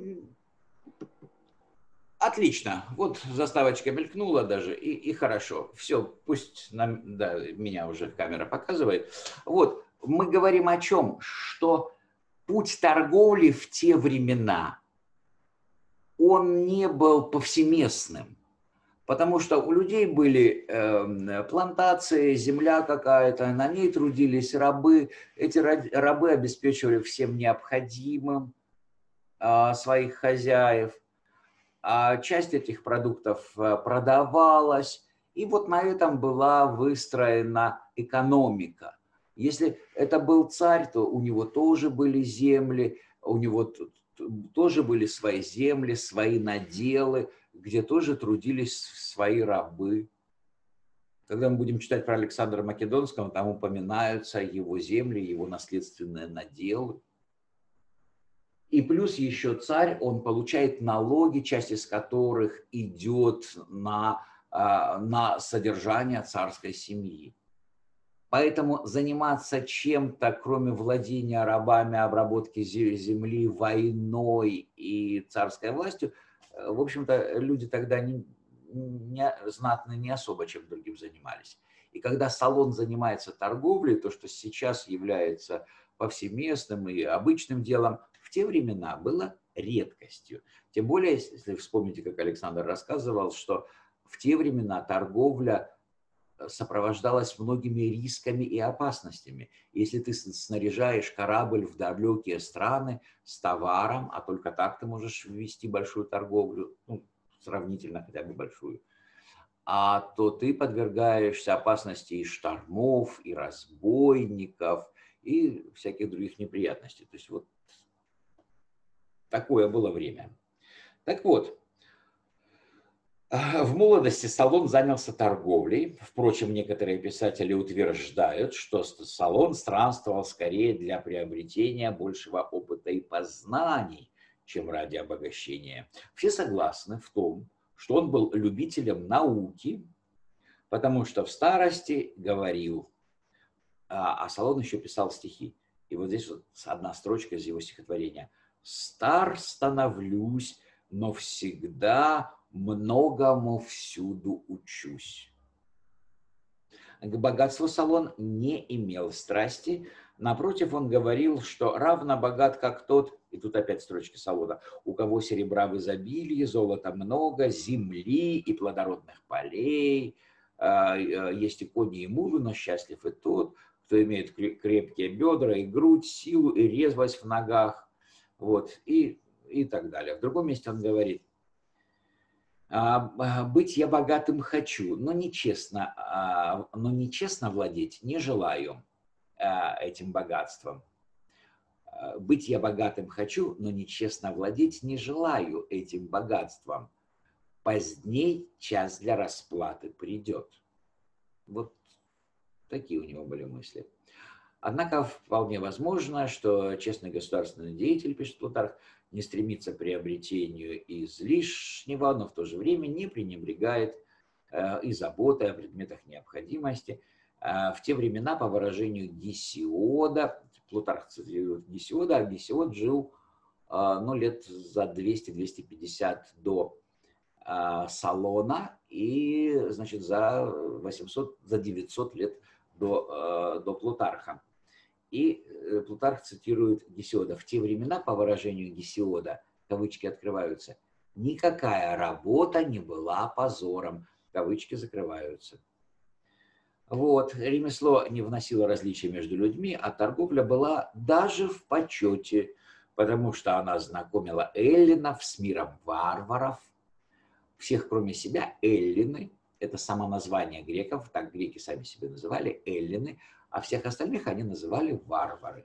S1: Отлично. Вот заставочка мелькнула даже, и хорошо. Все, пусть меня уже камера показывает. Вот, мы говорим о чем? Что путь торговли в те времена, он не был повсеместным. Потому что у людей были плантации, земля какая-то, на ней трудились рабы. Эти рабы обеспечивали всем необходимым своих хозяев. А часть этих продуктов продавалась, и вот на этом была выстроена экономика. Если это был царь, то у него тоже были земли, у него тоже были свои земли, свои наделы, где тоже трудились свои рабы. Когда мы будем читать про Александра Македонского, там упоминаются его земли, его наследственные наделы. И плюс еще царь, он получает налоги, часть из которых идет на содержание царской семьи. Поэтому заниматься чем-то, кроме владения рабами, обработки земли, войной и царской властью, в общем-то, люди тогда знатные не особо чем другим занимались. И когда Солон занимается торговлей, то, что сейчас является повсеместным и обычным делом, в те времена было редкостью. Тем более, если вспомните, как Александр рассказывал, что в те времена торговля сопровождалась многими рисками и опасностями. Если ты снаряжаешь корабль в далекие страны с товаром, а только так ты можешь вести большую торговлю, ну, сравнительно хотя бы большую, то ты подвергаешься опасности и штормов, и разбойников, и всяких других неприятностей. То есть вот такое было время. Так вот, в молодости Солон занялся торговлей. Впрочем, некоторые писатели утверждают, что Солон странствовал скорее для приобретения большего опыта и познаний, чем ради обогащения. Все согласны в том, что он был любителем науки, потому что в старости говорил, а Солон еще писал стихи. И вот здесь вот одна строчка из его стихотворения. «Стар становлюсь, но всегда многому всюду учусь». К богатству Солон не имел страсти. Напротив, он говорил, что равно богат, как тот, и тут опять строчки Солона, у кого серебра в изобилии, золота много, земли и плодородных полей, есть и кони, и мулы, но счастлив и тот, кто имеет крепкие бедра и грудь, силу и резвость в ногах, вот, и так далее. В другом месте он говорит: «Быть я богатым хочу, но нечестно владеть не желаю этим богатством. Быть я богатым хочу, но нечестно владеть не желаю этим богатством. Поздней час для расплаты придет». Вот такие у него были мысли. Однако вполне возможно, что честный государственный деятель, пишет Плутарх, не стремится к приобретению излишнего, но в то же время не пренебрегает и заботой о предметах необходимости. В те времена, по выражению Гесиода, Плутарх цитирует Гесиода, а Гесиод жил лет за 200-250 до Салона и, значит, за 900 лет до Плутарха. И Плутарх цитирует Гесиода. В те времена, по выражению Гесиода, кавычки открываются, никакая работа не была позором, кавычки закрываются. Вот, ремесло не вносило различия между людьми, а торговля была даже в почете, потому что она знакомила эллинов с миром варваров. Всех, кроме себя, эллины, это само название греков, так греки сами себя называли, эллины, а всех остальных они называли варвары.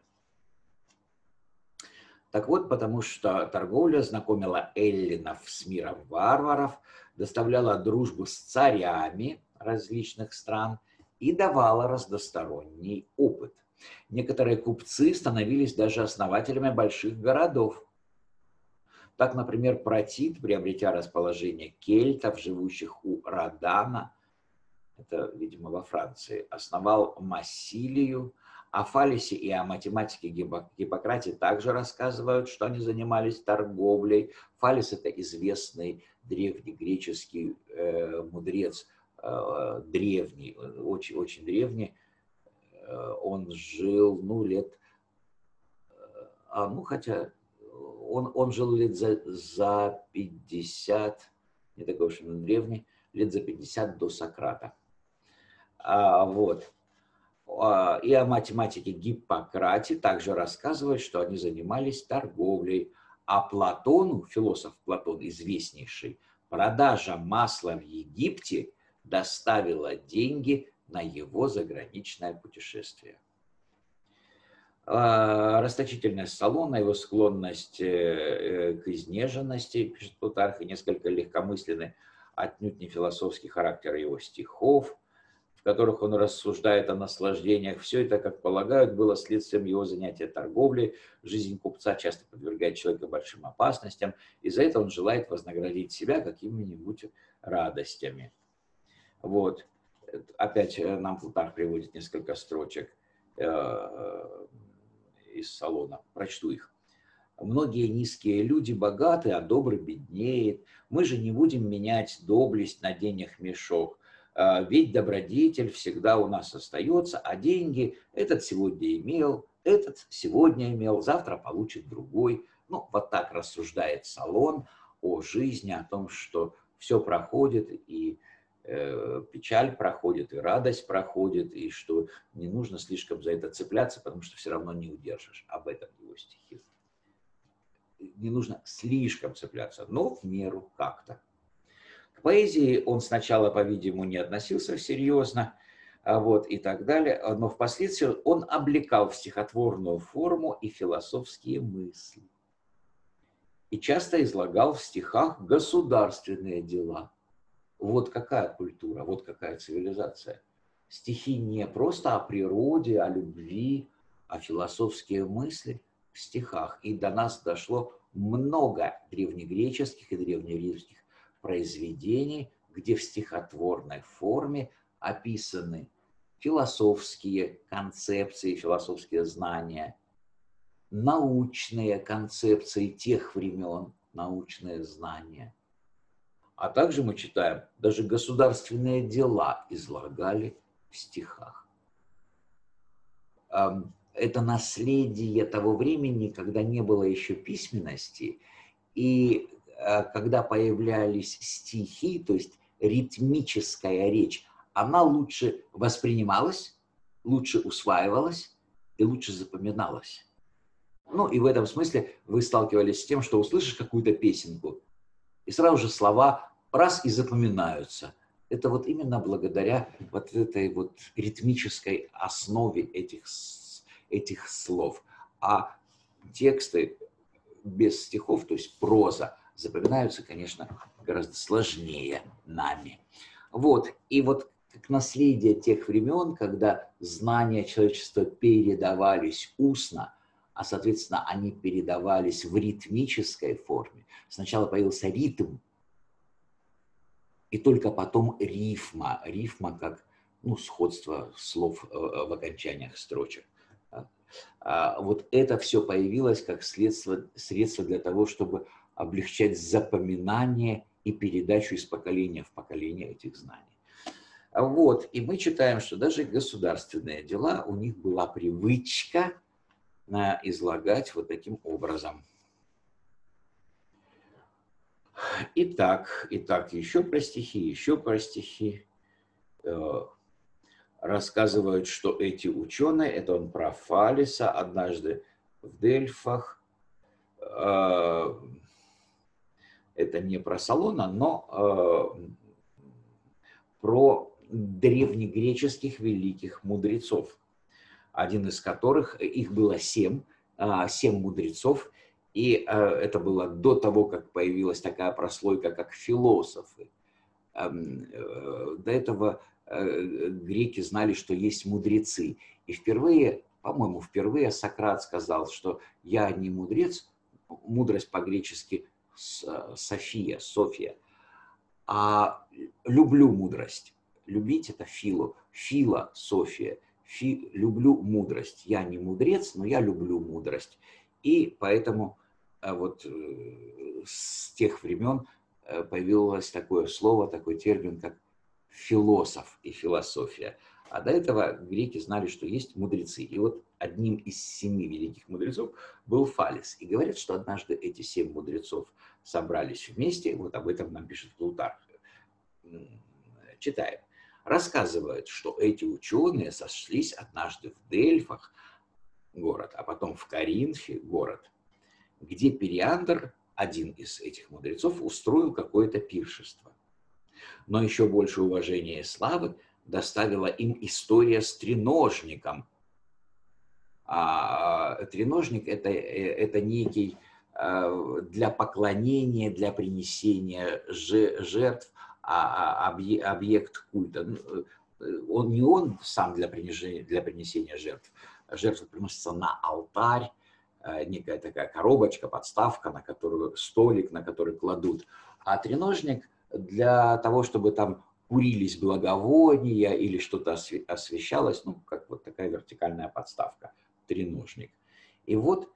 S1: Так вот, потому что торговля знакомила эллинов с миром варваров, доставляла дружбу с царями различных стран и давала разносторонний опыт. Некоторые купцы становились даже основателями больших городов. Так, например, Протит, приобретя расположение кельтов, живущих у Родана, это, видимо, во Франции, основал Массилию. О Фалесе и о математике Гиппократе также рассказывают, что они занимались торговлей. Фалес – это известный древнегреческий мудрец, древний, очень древний. Он жил, он жил лет за 50, не такой уж он древний, лет за 50 до Сократа. Вот. И о математике Гиппократе также рассказывают, что они занимались торговлей. А Платону, философ Платон, известнейший, продажа масла в Египте доставила деньги на его заграничное путешествие. Расточительность Салона, его склонность к изнеженности, пишет Плутарх, и несколько легкомысленный, отнюдь не философский характер его стихов, в которых он рассуждает о наслаждениях. Все это, как полагают, было следствием его занятия торговлей. Жизнь купца часто подвергает человека большим опасностям, и за это он желает вознаградить себя какими-нибудь радостями. Вот. Опять нам Плутарх приводит несколько строчек из Салона. Прочту их. Многие низкие люди богаты, а добрый беднеет. Мы же не будем менять доблесть на денег мешок. Ведь добродетель всегда у нас остается, а деньги этот сегодня имел, этот сегодня имел, завтра получит другой. Ну, вот так рассуждает Салон о жизни, о том, что все проходит, и печаль проходит, и радость проходит, и что не нужно слишком за это цепляться, потому что все равно не удержишь. Об этом его стихи. Не нужно слишком цепляться, но в меру как-то. К поэзии он сначала, по-видимому, не относился серьезно, вот, и так далее, но впоследствии он облекал в стихотворную форму и философские мысли. И часто излагал в стихах государственные дела. Вот какая культура, вот какая цивилизация. Стихи не просто о природе, о любви, а философские мысли в стихах. И до нас дошло много древнегреческих и древнеримских произведений, где в стихотворной форме описаны философские концепции, философские знания, научные концепции тех времен, научные знания. А также мы читаем, даже государственные дела излагали в стихах. Это наследие того времени, когда не было еще письменности, и когда появлялись стихи, то есть ритмическая речь, она лучше воспринималась, лучше усваивалась и лучше запоминалась. Ну и в этом смысле вы сталкивались с тем, что услышишь какую-то песенку, и сразу же слова раз и запоминаются. Это вот именно благодаря вот этой вот ритмической основе этих слов. А тексты без стихов, то есть проза, запоминаются, конечно, гораздо сложнее нами. Вот. И вот как наследие тех времен, когда знания человечества передавались устно, а, соответственно, они передавались в ритмической форме. Сначала появился ритм, и только потом рифма. Рифма как ну, сходство слов в окончаниях строчек. Вот это все появилось как средство для того, чтобы облегчать запоминание и передачу из поколения в поколение этих знаний. Вот, и мы читаем, что даже государственные дела, у них была привычка излагать вот таким образом. Итак, еще про стихи. Рассказывают, что эти ученые, это он про Фалеса, однажды в Дельфах, это не про Солона, но про древнегреческих великих мудрецов, один из которых, их было 7 мудрецов, и это было до того, как появилась такая прослойка, как философы. До этого греки знали, что есть мудрецы. И впервые, по-моему, Сократ сказал, что я не мудрец, мудрость по-гречески София, а люблю мудрость. Любить это философия. Люблю мудрость. Я не мудрец, но я люблю мудрость. И поэтому вот с тех времен появилось такое слово, такой термин, как философ и философия. А до этого греки знали, что есть мудрецы. И вот одним из 7 великих мудрецов был Фалес. И говорят, что однажды эти 7 мудрецов собрались вместе. Вот об этом нам пишет Плутарх. Читаем. Рассказывают, что эти ученые сошлись однажды в Дельфах, город, а потом в Коринфе, город, где Периандр, один из этих мудрецов, устроил какое-то пиршество. Но еще больше уважения и славы доставила им история с треножником. Треножник – это некий для поклонения, для принесения жертв, объект культа. Он сам для принесения жертв. Жертва приносится на алтарь, некая такая коробочка, подставка, на которую столик, на который кладут. А треножник для того, чтобы там курились благовония или что-то освещалось, ну, как вот такая вертикальная подставка, треножник. И вот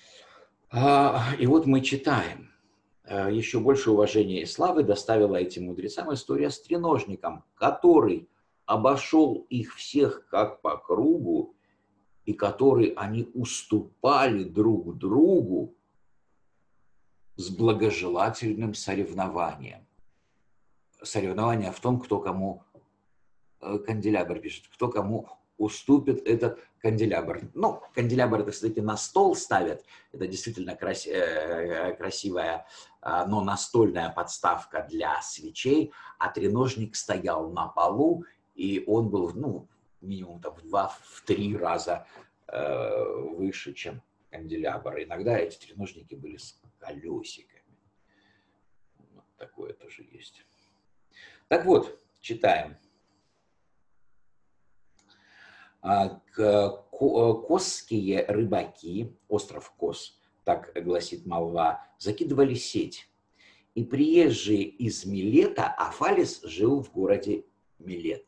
S1: мы читаем. Еще больше уважения и славы доставила этим мудрецам история с треножником, который обошел их всех как по кругу, и который они уступали друг другу с благожелательным соревнованием. Соревнование в том, кто кому, канделябр пишет, кто кому уступит этот канделябр. Ну, канделябр это все-таки на стол ставят, это действительно красивая, но настольная подставка для свечей, а треножник стоял на полу, и он был, ну, минимум там, в 3 раза выше, чем канделябр. Иногда эти треножники были с колесиками. Вот такое тоже есть. Так вот, читаем. Косские рыбаки, остров Кос, так гласит молва, закидывали сеть. И приезжие из Милета, а Фалес жил в городе Милет.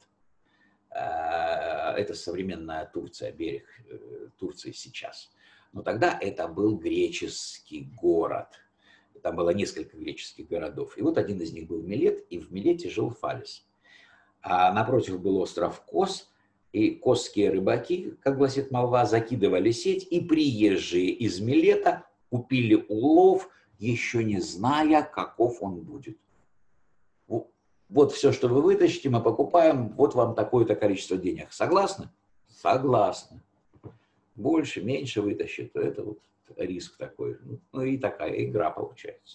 S1: Это современная Турция, берег Турции сейчас. Но тогда это был греческий город. Там было несколько греческих городов. И вот один из них был Милет, и в Милете жил Фалес. А напротив был остров Кос, и косские рыбаки, как гласит молва, закидывали сеть, и приезжие из Милета купили улов, еще не зная, каков он будет. Вот все, что вы вытащите, мы покупаем, вот вам такое-то количество денег. Согласны? Согласны. Больше, меньше вытащит, это вот риск такой. Ну и такая игра получается.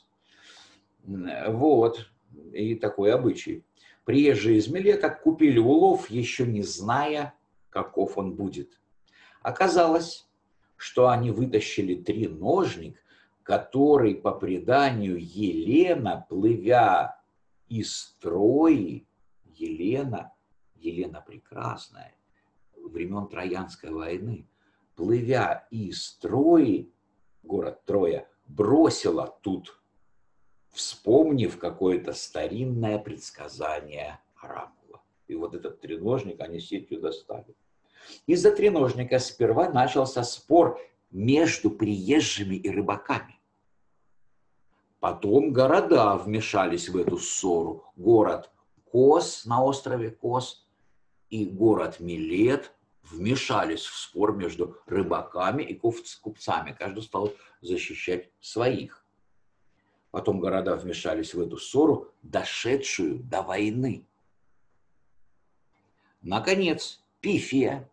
S1: Вот, и такой обычай. Приезжие из Милета купили улов, еще не зная, каков он будет. Оказалось, что они вытащили треножник, который, по преданию, Елена, плывя из Трои, Елена прекрасная, времен Троянской войны, плывя из Трои, город Троя, бросила тут, вспомнив какое-то старинное предсказание Оракула. И вот этот треножник они сетью достали. Из-за треножника сперва начался спор между приезжими и рыбаками. Потом города вмешались в эту ссору. Город Кос на острове Кос и город Милет вмешались в спор между рыбаками и купцами. Каждый стал защищать своих. Потом города вмешались в эту ссору, дошедшую до войны. Наконец, Пифия,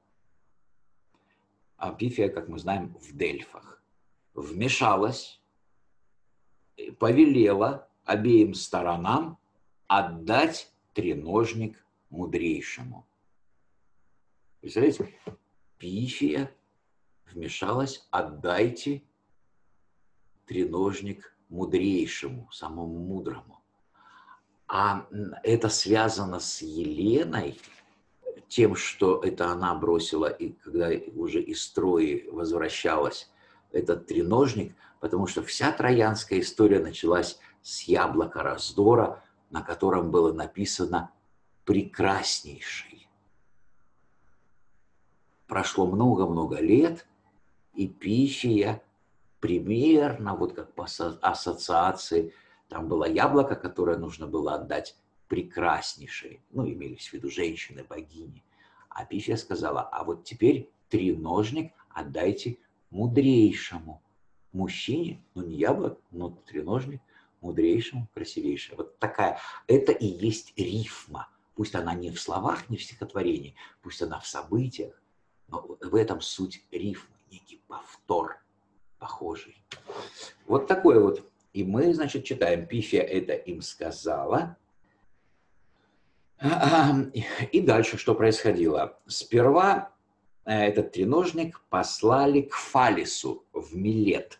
S1: а Пифия, как мы знаем, в Дельфах, вмешалась, повелела обеим сторонам отдать треножник мудрейшему. Представляете, Пифия вмешалась, отдайте треножник мудрейшему, самому мудрому. А это связано с Еленой, тем, что это она бросила, и когда уже из Трои возвращалась, этот треножник, потому что вся троянская история началась с яблока раздора, на котором было написано «прекраснейший». Прошло много-много лет, и Пифия примерно, вот как по ассоциации, там было яблоко, которое нужно было отдать прекраснейшей, ну, имелись в виду женщины, богини. А Пифия сказала, а вот теперь треножник отдайте мудрейшему мужчине, ну, не яблок, но треножник мудрейшему, красивейшему. Вот такая, это и есть рифма. Пусть она не в словах, не в стихотворении, пусть она в событиях, но в этом суть рифмы, некий повтор похожий. Вот такой вот. И мы, значит, читаем, Пифия это им сказала. И дальше что происходило? Сперва этот треножник послали к Фалесу в Милет.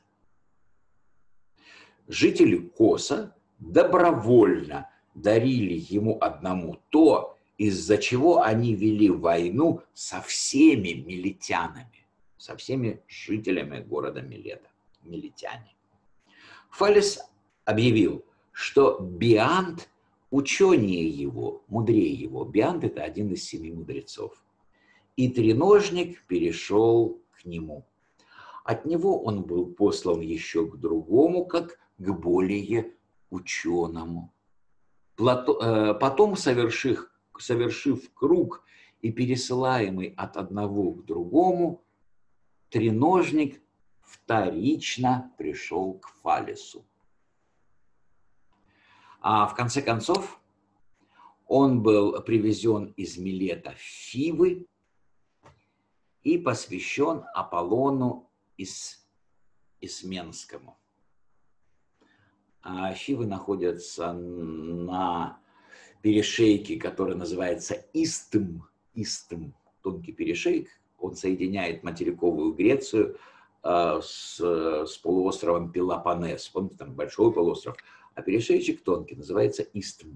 S1: Жители Коса добровольно дарили ему одному то, из-за чего они вели войну со всеми милетянами, со всеми жителями города Милета, милетяне. Фалес объявил, что Биант ученее его, мудрее его. Биант – это один из 7 мудрецов. И треножник перешел к нему. От него он был послан еще к другому, как к более ученому. Потом, совершив круг и пересылаемый от одного к другому, треножник вторично пришел к Фалесу. А в конце концов он был привезен из Милета в Фивы и посвящен Аполлону Исменскому. А Фивы находятся на перешейке, который называется Истм. Истм, тонкий перешейк. Он соединяет материковую Грецию с полуостровом Пелопоннес. Помните, там большой полуостров. А перешейчик тонкий, называется Истм.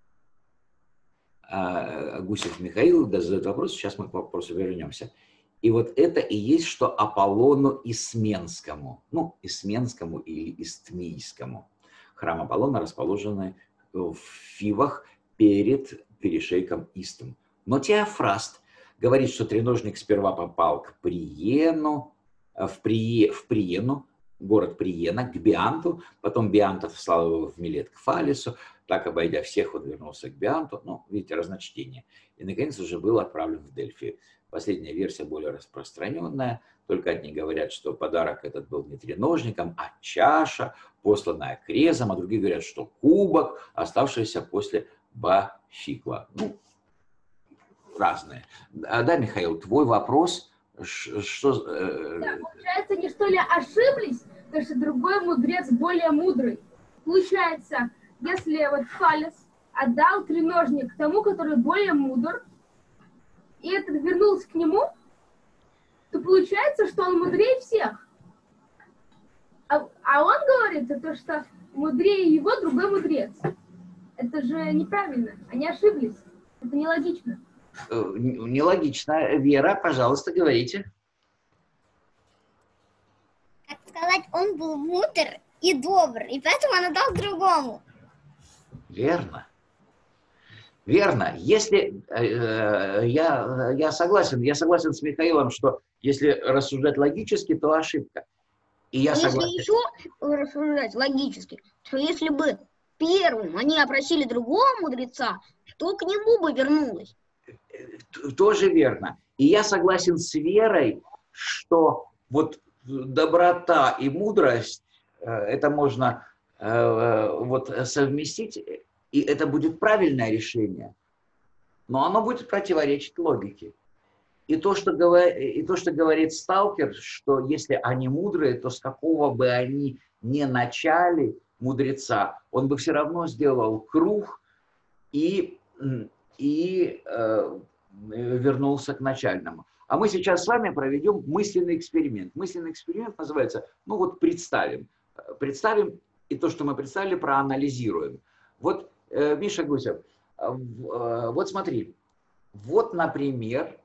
S1: Гусев Михаил задает вопрос, сейчас мы к вопросу вернемся. И вот это и есть, что Аполлону Исменскому, ну, Исменскому или Истмийскому. Храм Аполлона расположен в Фивах перед перешейком Истм. Но Теофраст говорит, что треножник сперва попал к Приену, в Приену, город Приена, к Бианту, потом Биант отослал его в Милет к Фалесу, так, обойдя всех, он вернулся к Бианту, ну, видите, разночтение. И, наконец, уже был отправлен в Дельфи. Последняя версия более распространенная, только одни говорят, что подарок этот был не треножником, а чаша, посланная Крезом, а другие говорят, что кубок, оставшийся после Бафикла. Ну, разные. Да, Михаил, твой вопрос...
S2: Да, получается, они что ли ошиблись, потому что другой мудрец более мудрый. Получается, если вот Фалес отдал треножник тому, который более мудр, и этот вернулся к нему, то получается, что он мудрее всех. А он говорит, то, что мудрее его другой мудрец. Это же неправильно, они ошиблись. Это нелогично.
S1: Нелогично. Вера, пожалуйста, говорите.
S4: Как сказать, он был мудр и добр, и поэтому он отдал другому.
S1: Верно. Верно. Если я согласен с Михаилом, что если рассуждать логически, то ошибка. И я
S3: Если
S1: согласен.
S3: еще рассуждать логически, то если бы первым они опросили другого мудреца, то к нему бы вернулось.
S1: Тоже верно. И я согласен с Верой, что вот доброта и мудрость, это можно вот совместить, и это будет правильное решение, но оно будет противоречить логике. И то, что говорит сталкер, что если они мудрые, то с какого бы они ни начали мудреца, он бы все равно сделал круг и вернулся к начальному. А мы сейчас с вами проведем мысленный эксперимент. Мысленный эксперимент называется, ну вот представим. Представим, и то, что мы представили, проанализируем. Вот, Миша Гусев, вот смотри. Вот, например,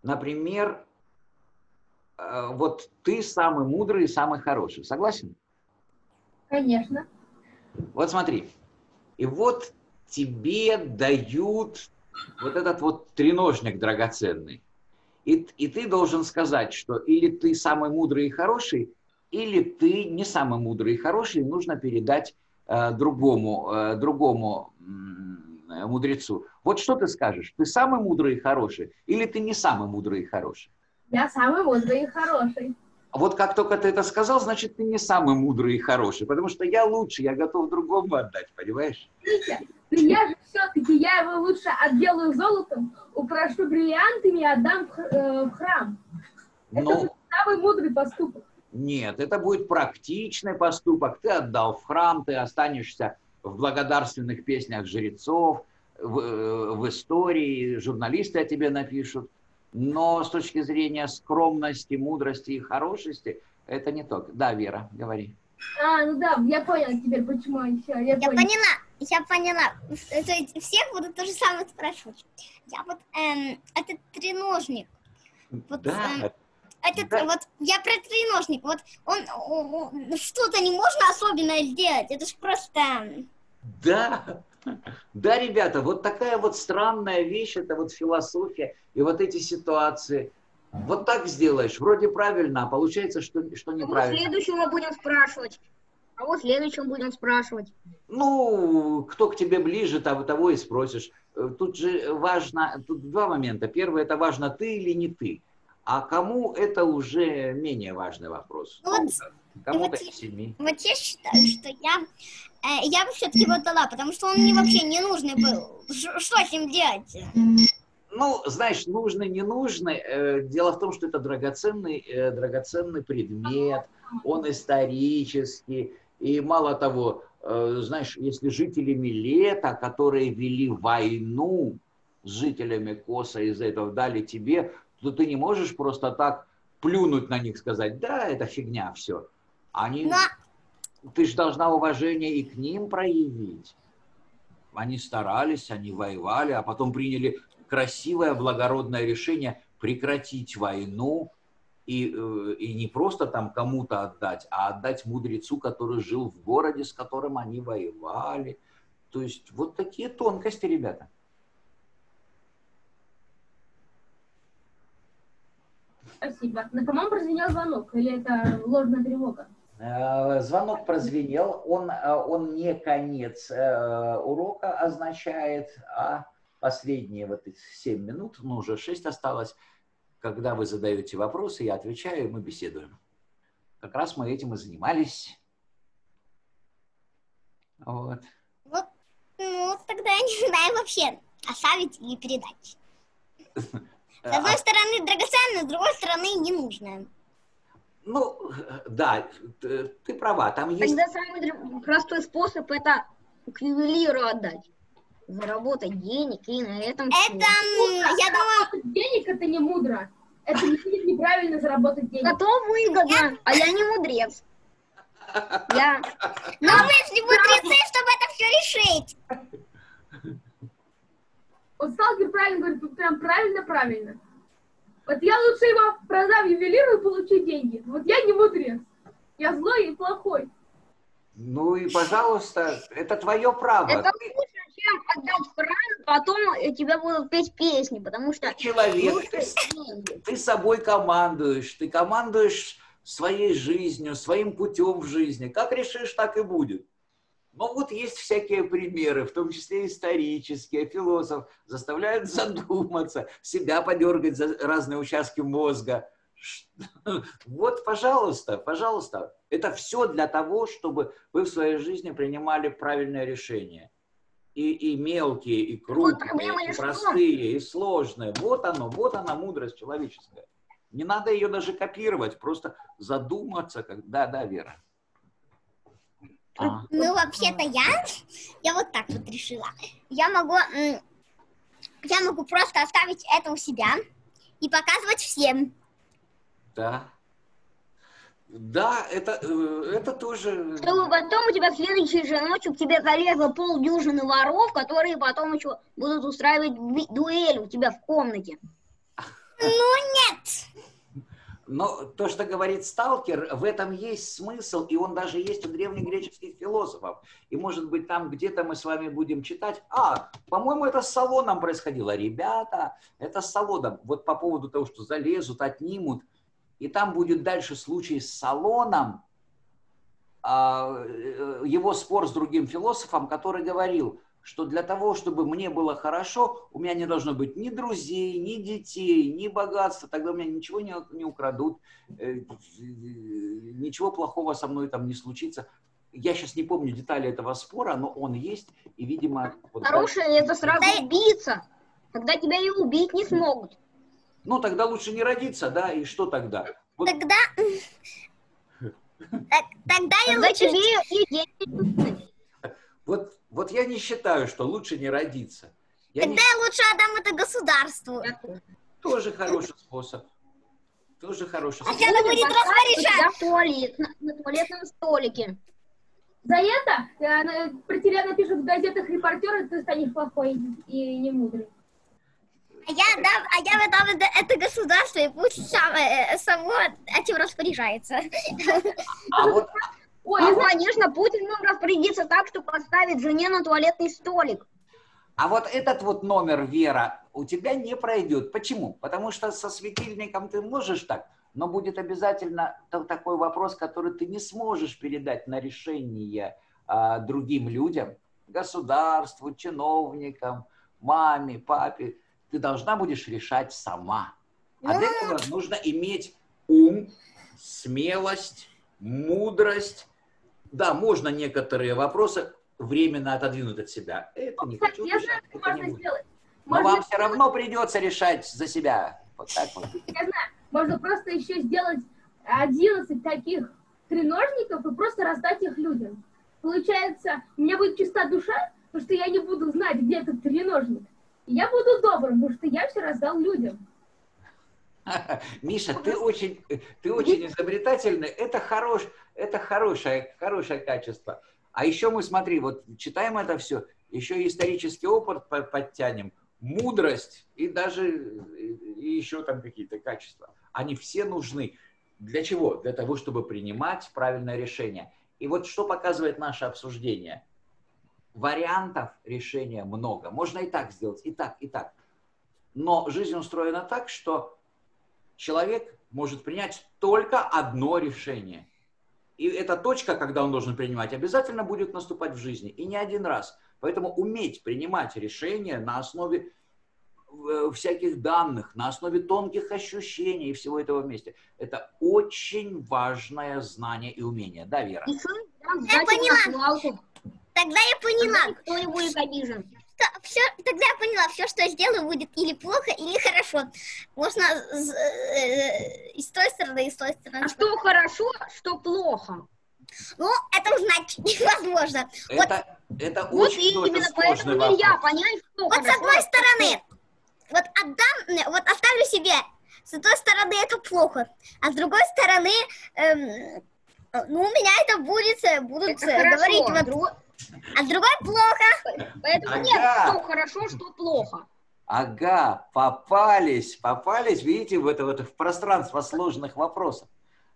S1: вот ты самый мудрый и самый хороший. Согласен?
S2: Конечно.
S1: Вот смотри. И вот тебе дают вот этот вот треножник драгоценный. И ты должен сказать, что или ты самый мудрый и хороший, или ты не самый мудрый и хороший, нужно передать другому мудрецу. Вот что ты скажешь? Ты самый мудрый и хороший, или ты не самый мудрый и хороший?
S2: Я самый мудрый и хороший.
S1: Вот как только ты это сказал, значит, ты не самый мудрый и хороший, потому что я лучше, я готов другому отдать, понимаешь?
S2: Видите, я же все-таки, я его лучше отделаю золотом, украшу бриллиантами и отдам в храм. Это будет самый мудрый поступок.
S1: Нет, это будет практичный поступок. Ты отдал в храм, ты останешься в благодарственных песнях жрецов, в истории, журналисты о тебе напишут. Но с точки зрения скромности, мудрости и хорошести, это не то. Да, Вера, говори.
S2: Ну да, я поняла теперь, почему еще. Я
S4: поняла. То есть всех будут то же самое спрашивать. Я вот, этот треножник. Вот,
S1: да.
S4: Вот я про треножник. Вот он что-то не можно особенное сделать. Это ж просто...
S1: Да. Да, ребята, вот такая вот странная вещь, это вот философия и вот эти ситуации. Вот так сделаешь, вроде правильно, а получается, что неправильно.
S3: Следующего будем спрашивать.
S1: Ну, кто к тебе ближе, того и спросишь. Тут же важно, тут два момента. Первый, это важно, ты или не ты. А кому это уже менее важный вопрос.
S4: Вот,
S1: кому-то из 7.
S4: Вот я считаю, что я бы все-таки его дала, потому что он мне вообще не нужный был. Что с ним делать?
S1: Ну, знаешь, нужный, не нужный. Дело в том, что это драгоценный предмет, он исторический. И мало того, знаешь, если жители Милета, которые вели войну с жителями Коса, из-за этого дали тебе, то ты не можешь просто так плюнуть на них, сказать, да, это фигня, все. Ты же должна уважение и к ним проявить. Они старались, они воевали, а потом приняли красивое, благородное решение прекратить войну и не просто там кому-то отдать, а отдать мудрецу, который жил в городе, с которым они воевали. То есть вот такие тонкости, ребята.
S2: Спасибо. Но, по-моему, прозвенел звонок, или это ложная тревога?
S1: Звонок прозвенел, он не конец урока означает, а последние вот 7 минут, ну уже 6 осталось, когда вы задаете вопросы, я отвечаю, и мы беседуем. Как раз мы этим и занимались. Вот.
S4: Ну, тогда я не знаю вообще, оставить или передать. С одной стороны драгоценное, с другой стороны ненужное.
S1: Ну, да, ты права, там есть...
S3: Тогда самый простой способ — это к ювелиру отдать. Заработать денег и на этом...
S4: Я думаю...
S2: Денег — это не мудро. Это неправильно заработать денег.
S3: Зато выгодно, а я не мудрец.
S4: Но мы же не мудрецы, чтобы это все решить.
S2: Вот сталкер правильно говорит, прям правильно. Вот я лучше его продам ювелиру и получу деньги. Вот я не мудрец. Я злой и плохой.
S1: Ну и, пожалуйста, это твое право.
S3: Это лучше, всем отдать храм, потом тебя будут петь песни, потому что...
S1: Человек, ты собой командуешь, ты командуешь своей жизнью, своим путем в жизни. Как решишь, так и будет. Но вот есть всякие примеры, в том числе исторические, философ заставляют задуматься, себя подергать за разные участки мозга. Вот, пожалуйста, пожалуйста. Это все для того, чтобы вы в своей жизни принимали правильное решение. И мелкие, и крупные, и простые, и сложные. Вот она мудрость человеческая. Не надо ее даже копировать, просто задуматься. Да, Вера.
S4: Ну, вообще-то я вот так вот решила. Я могу просто оставить это у себя и показывать всем.
S1: Да. Да, это тоже...
S3: Чтобы потом у тебя следующей же ночью к тебе залезло полдюжины воров, которые потом еще будут устраивать дуэль у тебя в комнате.
S4: Ну, нет.
S1: Но то, что говорит сталкер, в этом есть смысл, и он даже есть у древнегреческих философов. И, может быть, там где-то мы с вами будем читать. По-моему, это с Солоном происходило. Ребята, это с Солоном. Вот по поводу того, что залезут, отнимут. И там будет дальше случай с Солоном, его спор с другим философом, который говорил, что для того, чтобы мне было хорошо, у меня не должно быть ни друзей, ни детей, ни богатства, тогда у меня ничего не украдут, ничего плохого со мной там не случится. Я сейчас не помню детали этого спора, но он есть, и, видимо...
S3: Хорошее это сразу убийца, тогда тебя и убить не смогут.
S1: Ну, тогда лучше не родиться, да, и что тогда? Вот...
S4: Тогда я лучше...
S3: тебе и деньги.
S1: Вот я не считаю, что лучше не родиться.
S4: Я лучше отдам это государству.
S1: Тоже хороший способ. Тоже хороший способ.
S4: Хотя она будет распоряжаться.
S3: В туалет, на туалетном столике.
S2: За это про тебя напишут в газетах репортеры, ты станешь плохой и не мудрый.
S4: А я выдам это государство, и пусть само этим распоряжается.
S3: Конечно, Путин мог распорядиться так, что поставит жене на туалетный столик.
S1: А вот этот вот номер, Вера, у тебя не пройдет. Почему? Потому что со светильником ты можешь так, но будет обязательно такой вопрос, который ты не сможешь передать на решение другим людям, государству, чиновникам, маме, папе. Ты должна будешь решать сама. А для этого нужно иметь ум, смелость, мудрость. Да, можно некоторые вопросы временно отодвинуть от себя. Это не хочу решать. Но вам все равно придется решать за себя. Вот так вот.
S2: Я знаю, можно просто еще сделать 11 таких треножников и просто раздать их людям. Получается, у меня будет чиста душа, потому что я не буду знать, где этот треножник. И я буду добрым, потому что я все раздал людям.
S1: Миша, ты очень изобретательный. Это хорошее качество. А еще мы, смотри, вот читаем это все, еще и исторический опыт подтянем, мудрость и даже еще там какие-то качества. Они все нужны. Для чего? Для того, чтобы принимать правильное решение. И вот что показывает наше обсуждение. Вариантов решения много. Можно и так сделать, и так, и так. Но жизнь устроена так, что человек может принять только одно решение. И эта точка, когда он должен принимать, обязательно будет наступать в жизни. И не один раз. Поэтому уметь принимать решения на основе всяких данных, на основе тонких ощущений и всего этого вместе. Это очень важное знание и умение. Да, Вера?
S4: Я поняла. Тогда я поняла.
S3: Никто не будет обижен.
S4: Тогда я поняла, все, что я сделаю, будет или плохо, или хорошо. Можно и с той стороны, и с той стороны.
S3: А что хорошо, что плохо?
S4: Ну, это узнать невозможно.
S1: Это очень
S3: именно
S1: сложный
S3: поэтому
S1: вопрос.
S3: нельзя понять, что
S4: Вот
S3: хорошо.
S4: с одной стороны, вот оставлю себе, с одной стороны это плохо, а с другой стороны, ну, у меня это будут говорить, вот, а с другой плохо.
S3: Поэтому нет, что хорошо, что плохо.
S1: Ага, попались, видите, в пространство сложных вопросов.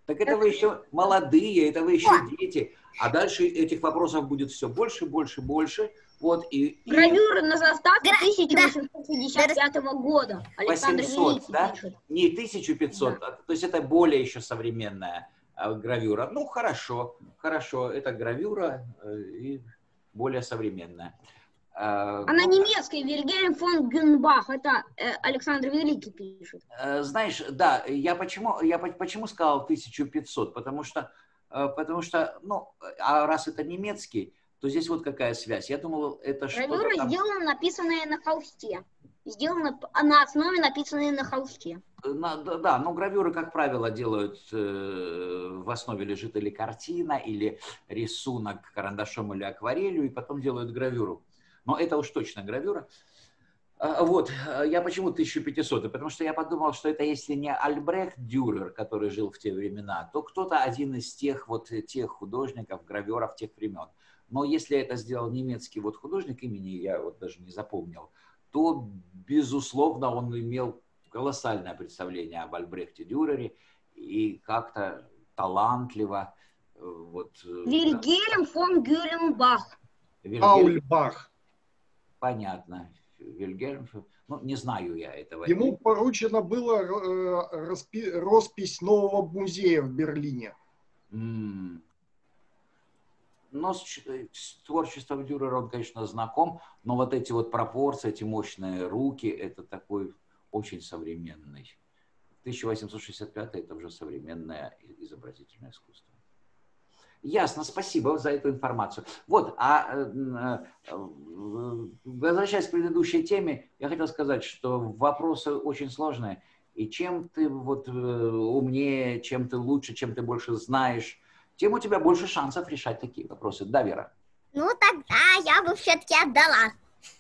S1: Так это вы еще молодые, это вы еще дети. А дальше этих вопросов будет все больше, больше, больше. Вот,
S3: Гравюра на заставке 1855 года. Александр
S1: 800,
S3: Великий
S1: да?
S3: пишет.
S1: Не 1500,
S3: Да.
S1: то есть это более еще современная гравюра. Ну, хорошо, хорошо, это гравюра и более современная.
S3: Она немецкая, Вильгельм фон Гюнбах. Это Александр Великий пишет.
S1: Знаешь, да, я почему сказал 1500? Потому что, ну, а раз это немецкий, то здесь вот какая связь. Я думал, это что-то
S3: Гравюра
S1: там...
S3: сделана, написанная на холсте. Сделана на основе, написанной на холсте.
S1: Да, но гравюры, как правило, делают, в основе лежит или картина, или рисунок карандашом или акварелью, и потом делают гравюру. Но это уж точно гравюра. Вот, я почему 1500? Потому что я подумал, что это если не Альбрехт Дюрер, который жил в те времена, то кто-то один из тех художников, гравёров тех времен. Но если это сделал немецкий вот художник, имени я вот даже не запомнил, то, безусловно, он имел колоссальное представление об Альбрехте Дюрере и как-то талантливо... Вот,
S3: Вильгельм фон Гюленбах.
S5: Аульбах.
S1: Понятно. Вильгельм, ну, не знаю я этого.
S5: Ему поручено было роспись нового музея в Берлине.
S1: Но с творчеством Дюрера он, конечно, знаком, но вот эти вот пропорции, эти мощные руки, это такой очень современный. 1865 это уже современное изобразительное искусство. Ясно, спасибо за эту информацию. Вот, возвращаясь к предыдущей теме, я хотел сказать, что вопросы очень сложные, и чем ты вот умнее, чем ты лучше, чем ты больше знаешь, тем у тебя больше шансов решать такие вопросы. Да, Вера?
S4: Ну, тогда я бы все-таки отдала.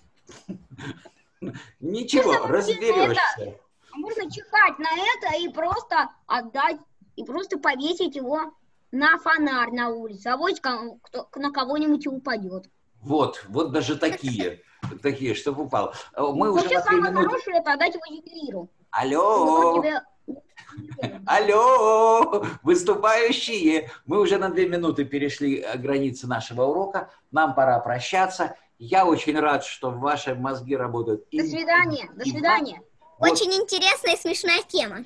S1: Ничего, разберешься.
S3: Можно чихать на это и просто отдать, и просто повесить его на фонарь на улице. А вот на кого-нибудь и упадет.
S1: Вот даже такие, чтобы упал. Мы уже
S3: Вообще
S1: на 3
S3: самое
S1: минуты.
S3: хорошее это отдать его ювелиру.
S1: Алло! Алло, выступающие, мы уже на 2 минуты перешли границы нашего урока, нам пора прощаться. Я очень рад, что ваши мозги работают.
S3: До свидания, до свидания.
S1: Вот.
S4: Очень интересная и смешная тема.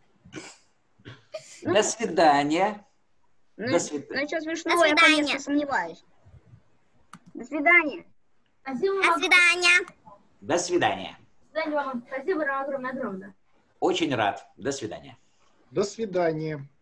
S1: До свидания. До свидания.
S3: Насчет смешного я, конечно, сомневаюсь. До свидания.
S2: Спасибо
S4: До
S2: вам.
S4: свидания.
S1: До свидания.
S2: До свидания вам. Спасибо вам огромное.
S1: Очень рад. До свидания.
S5: До свидания.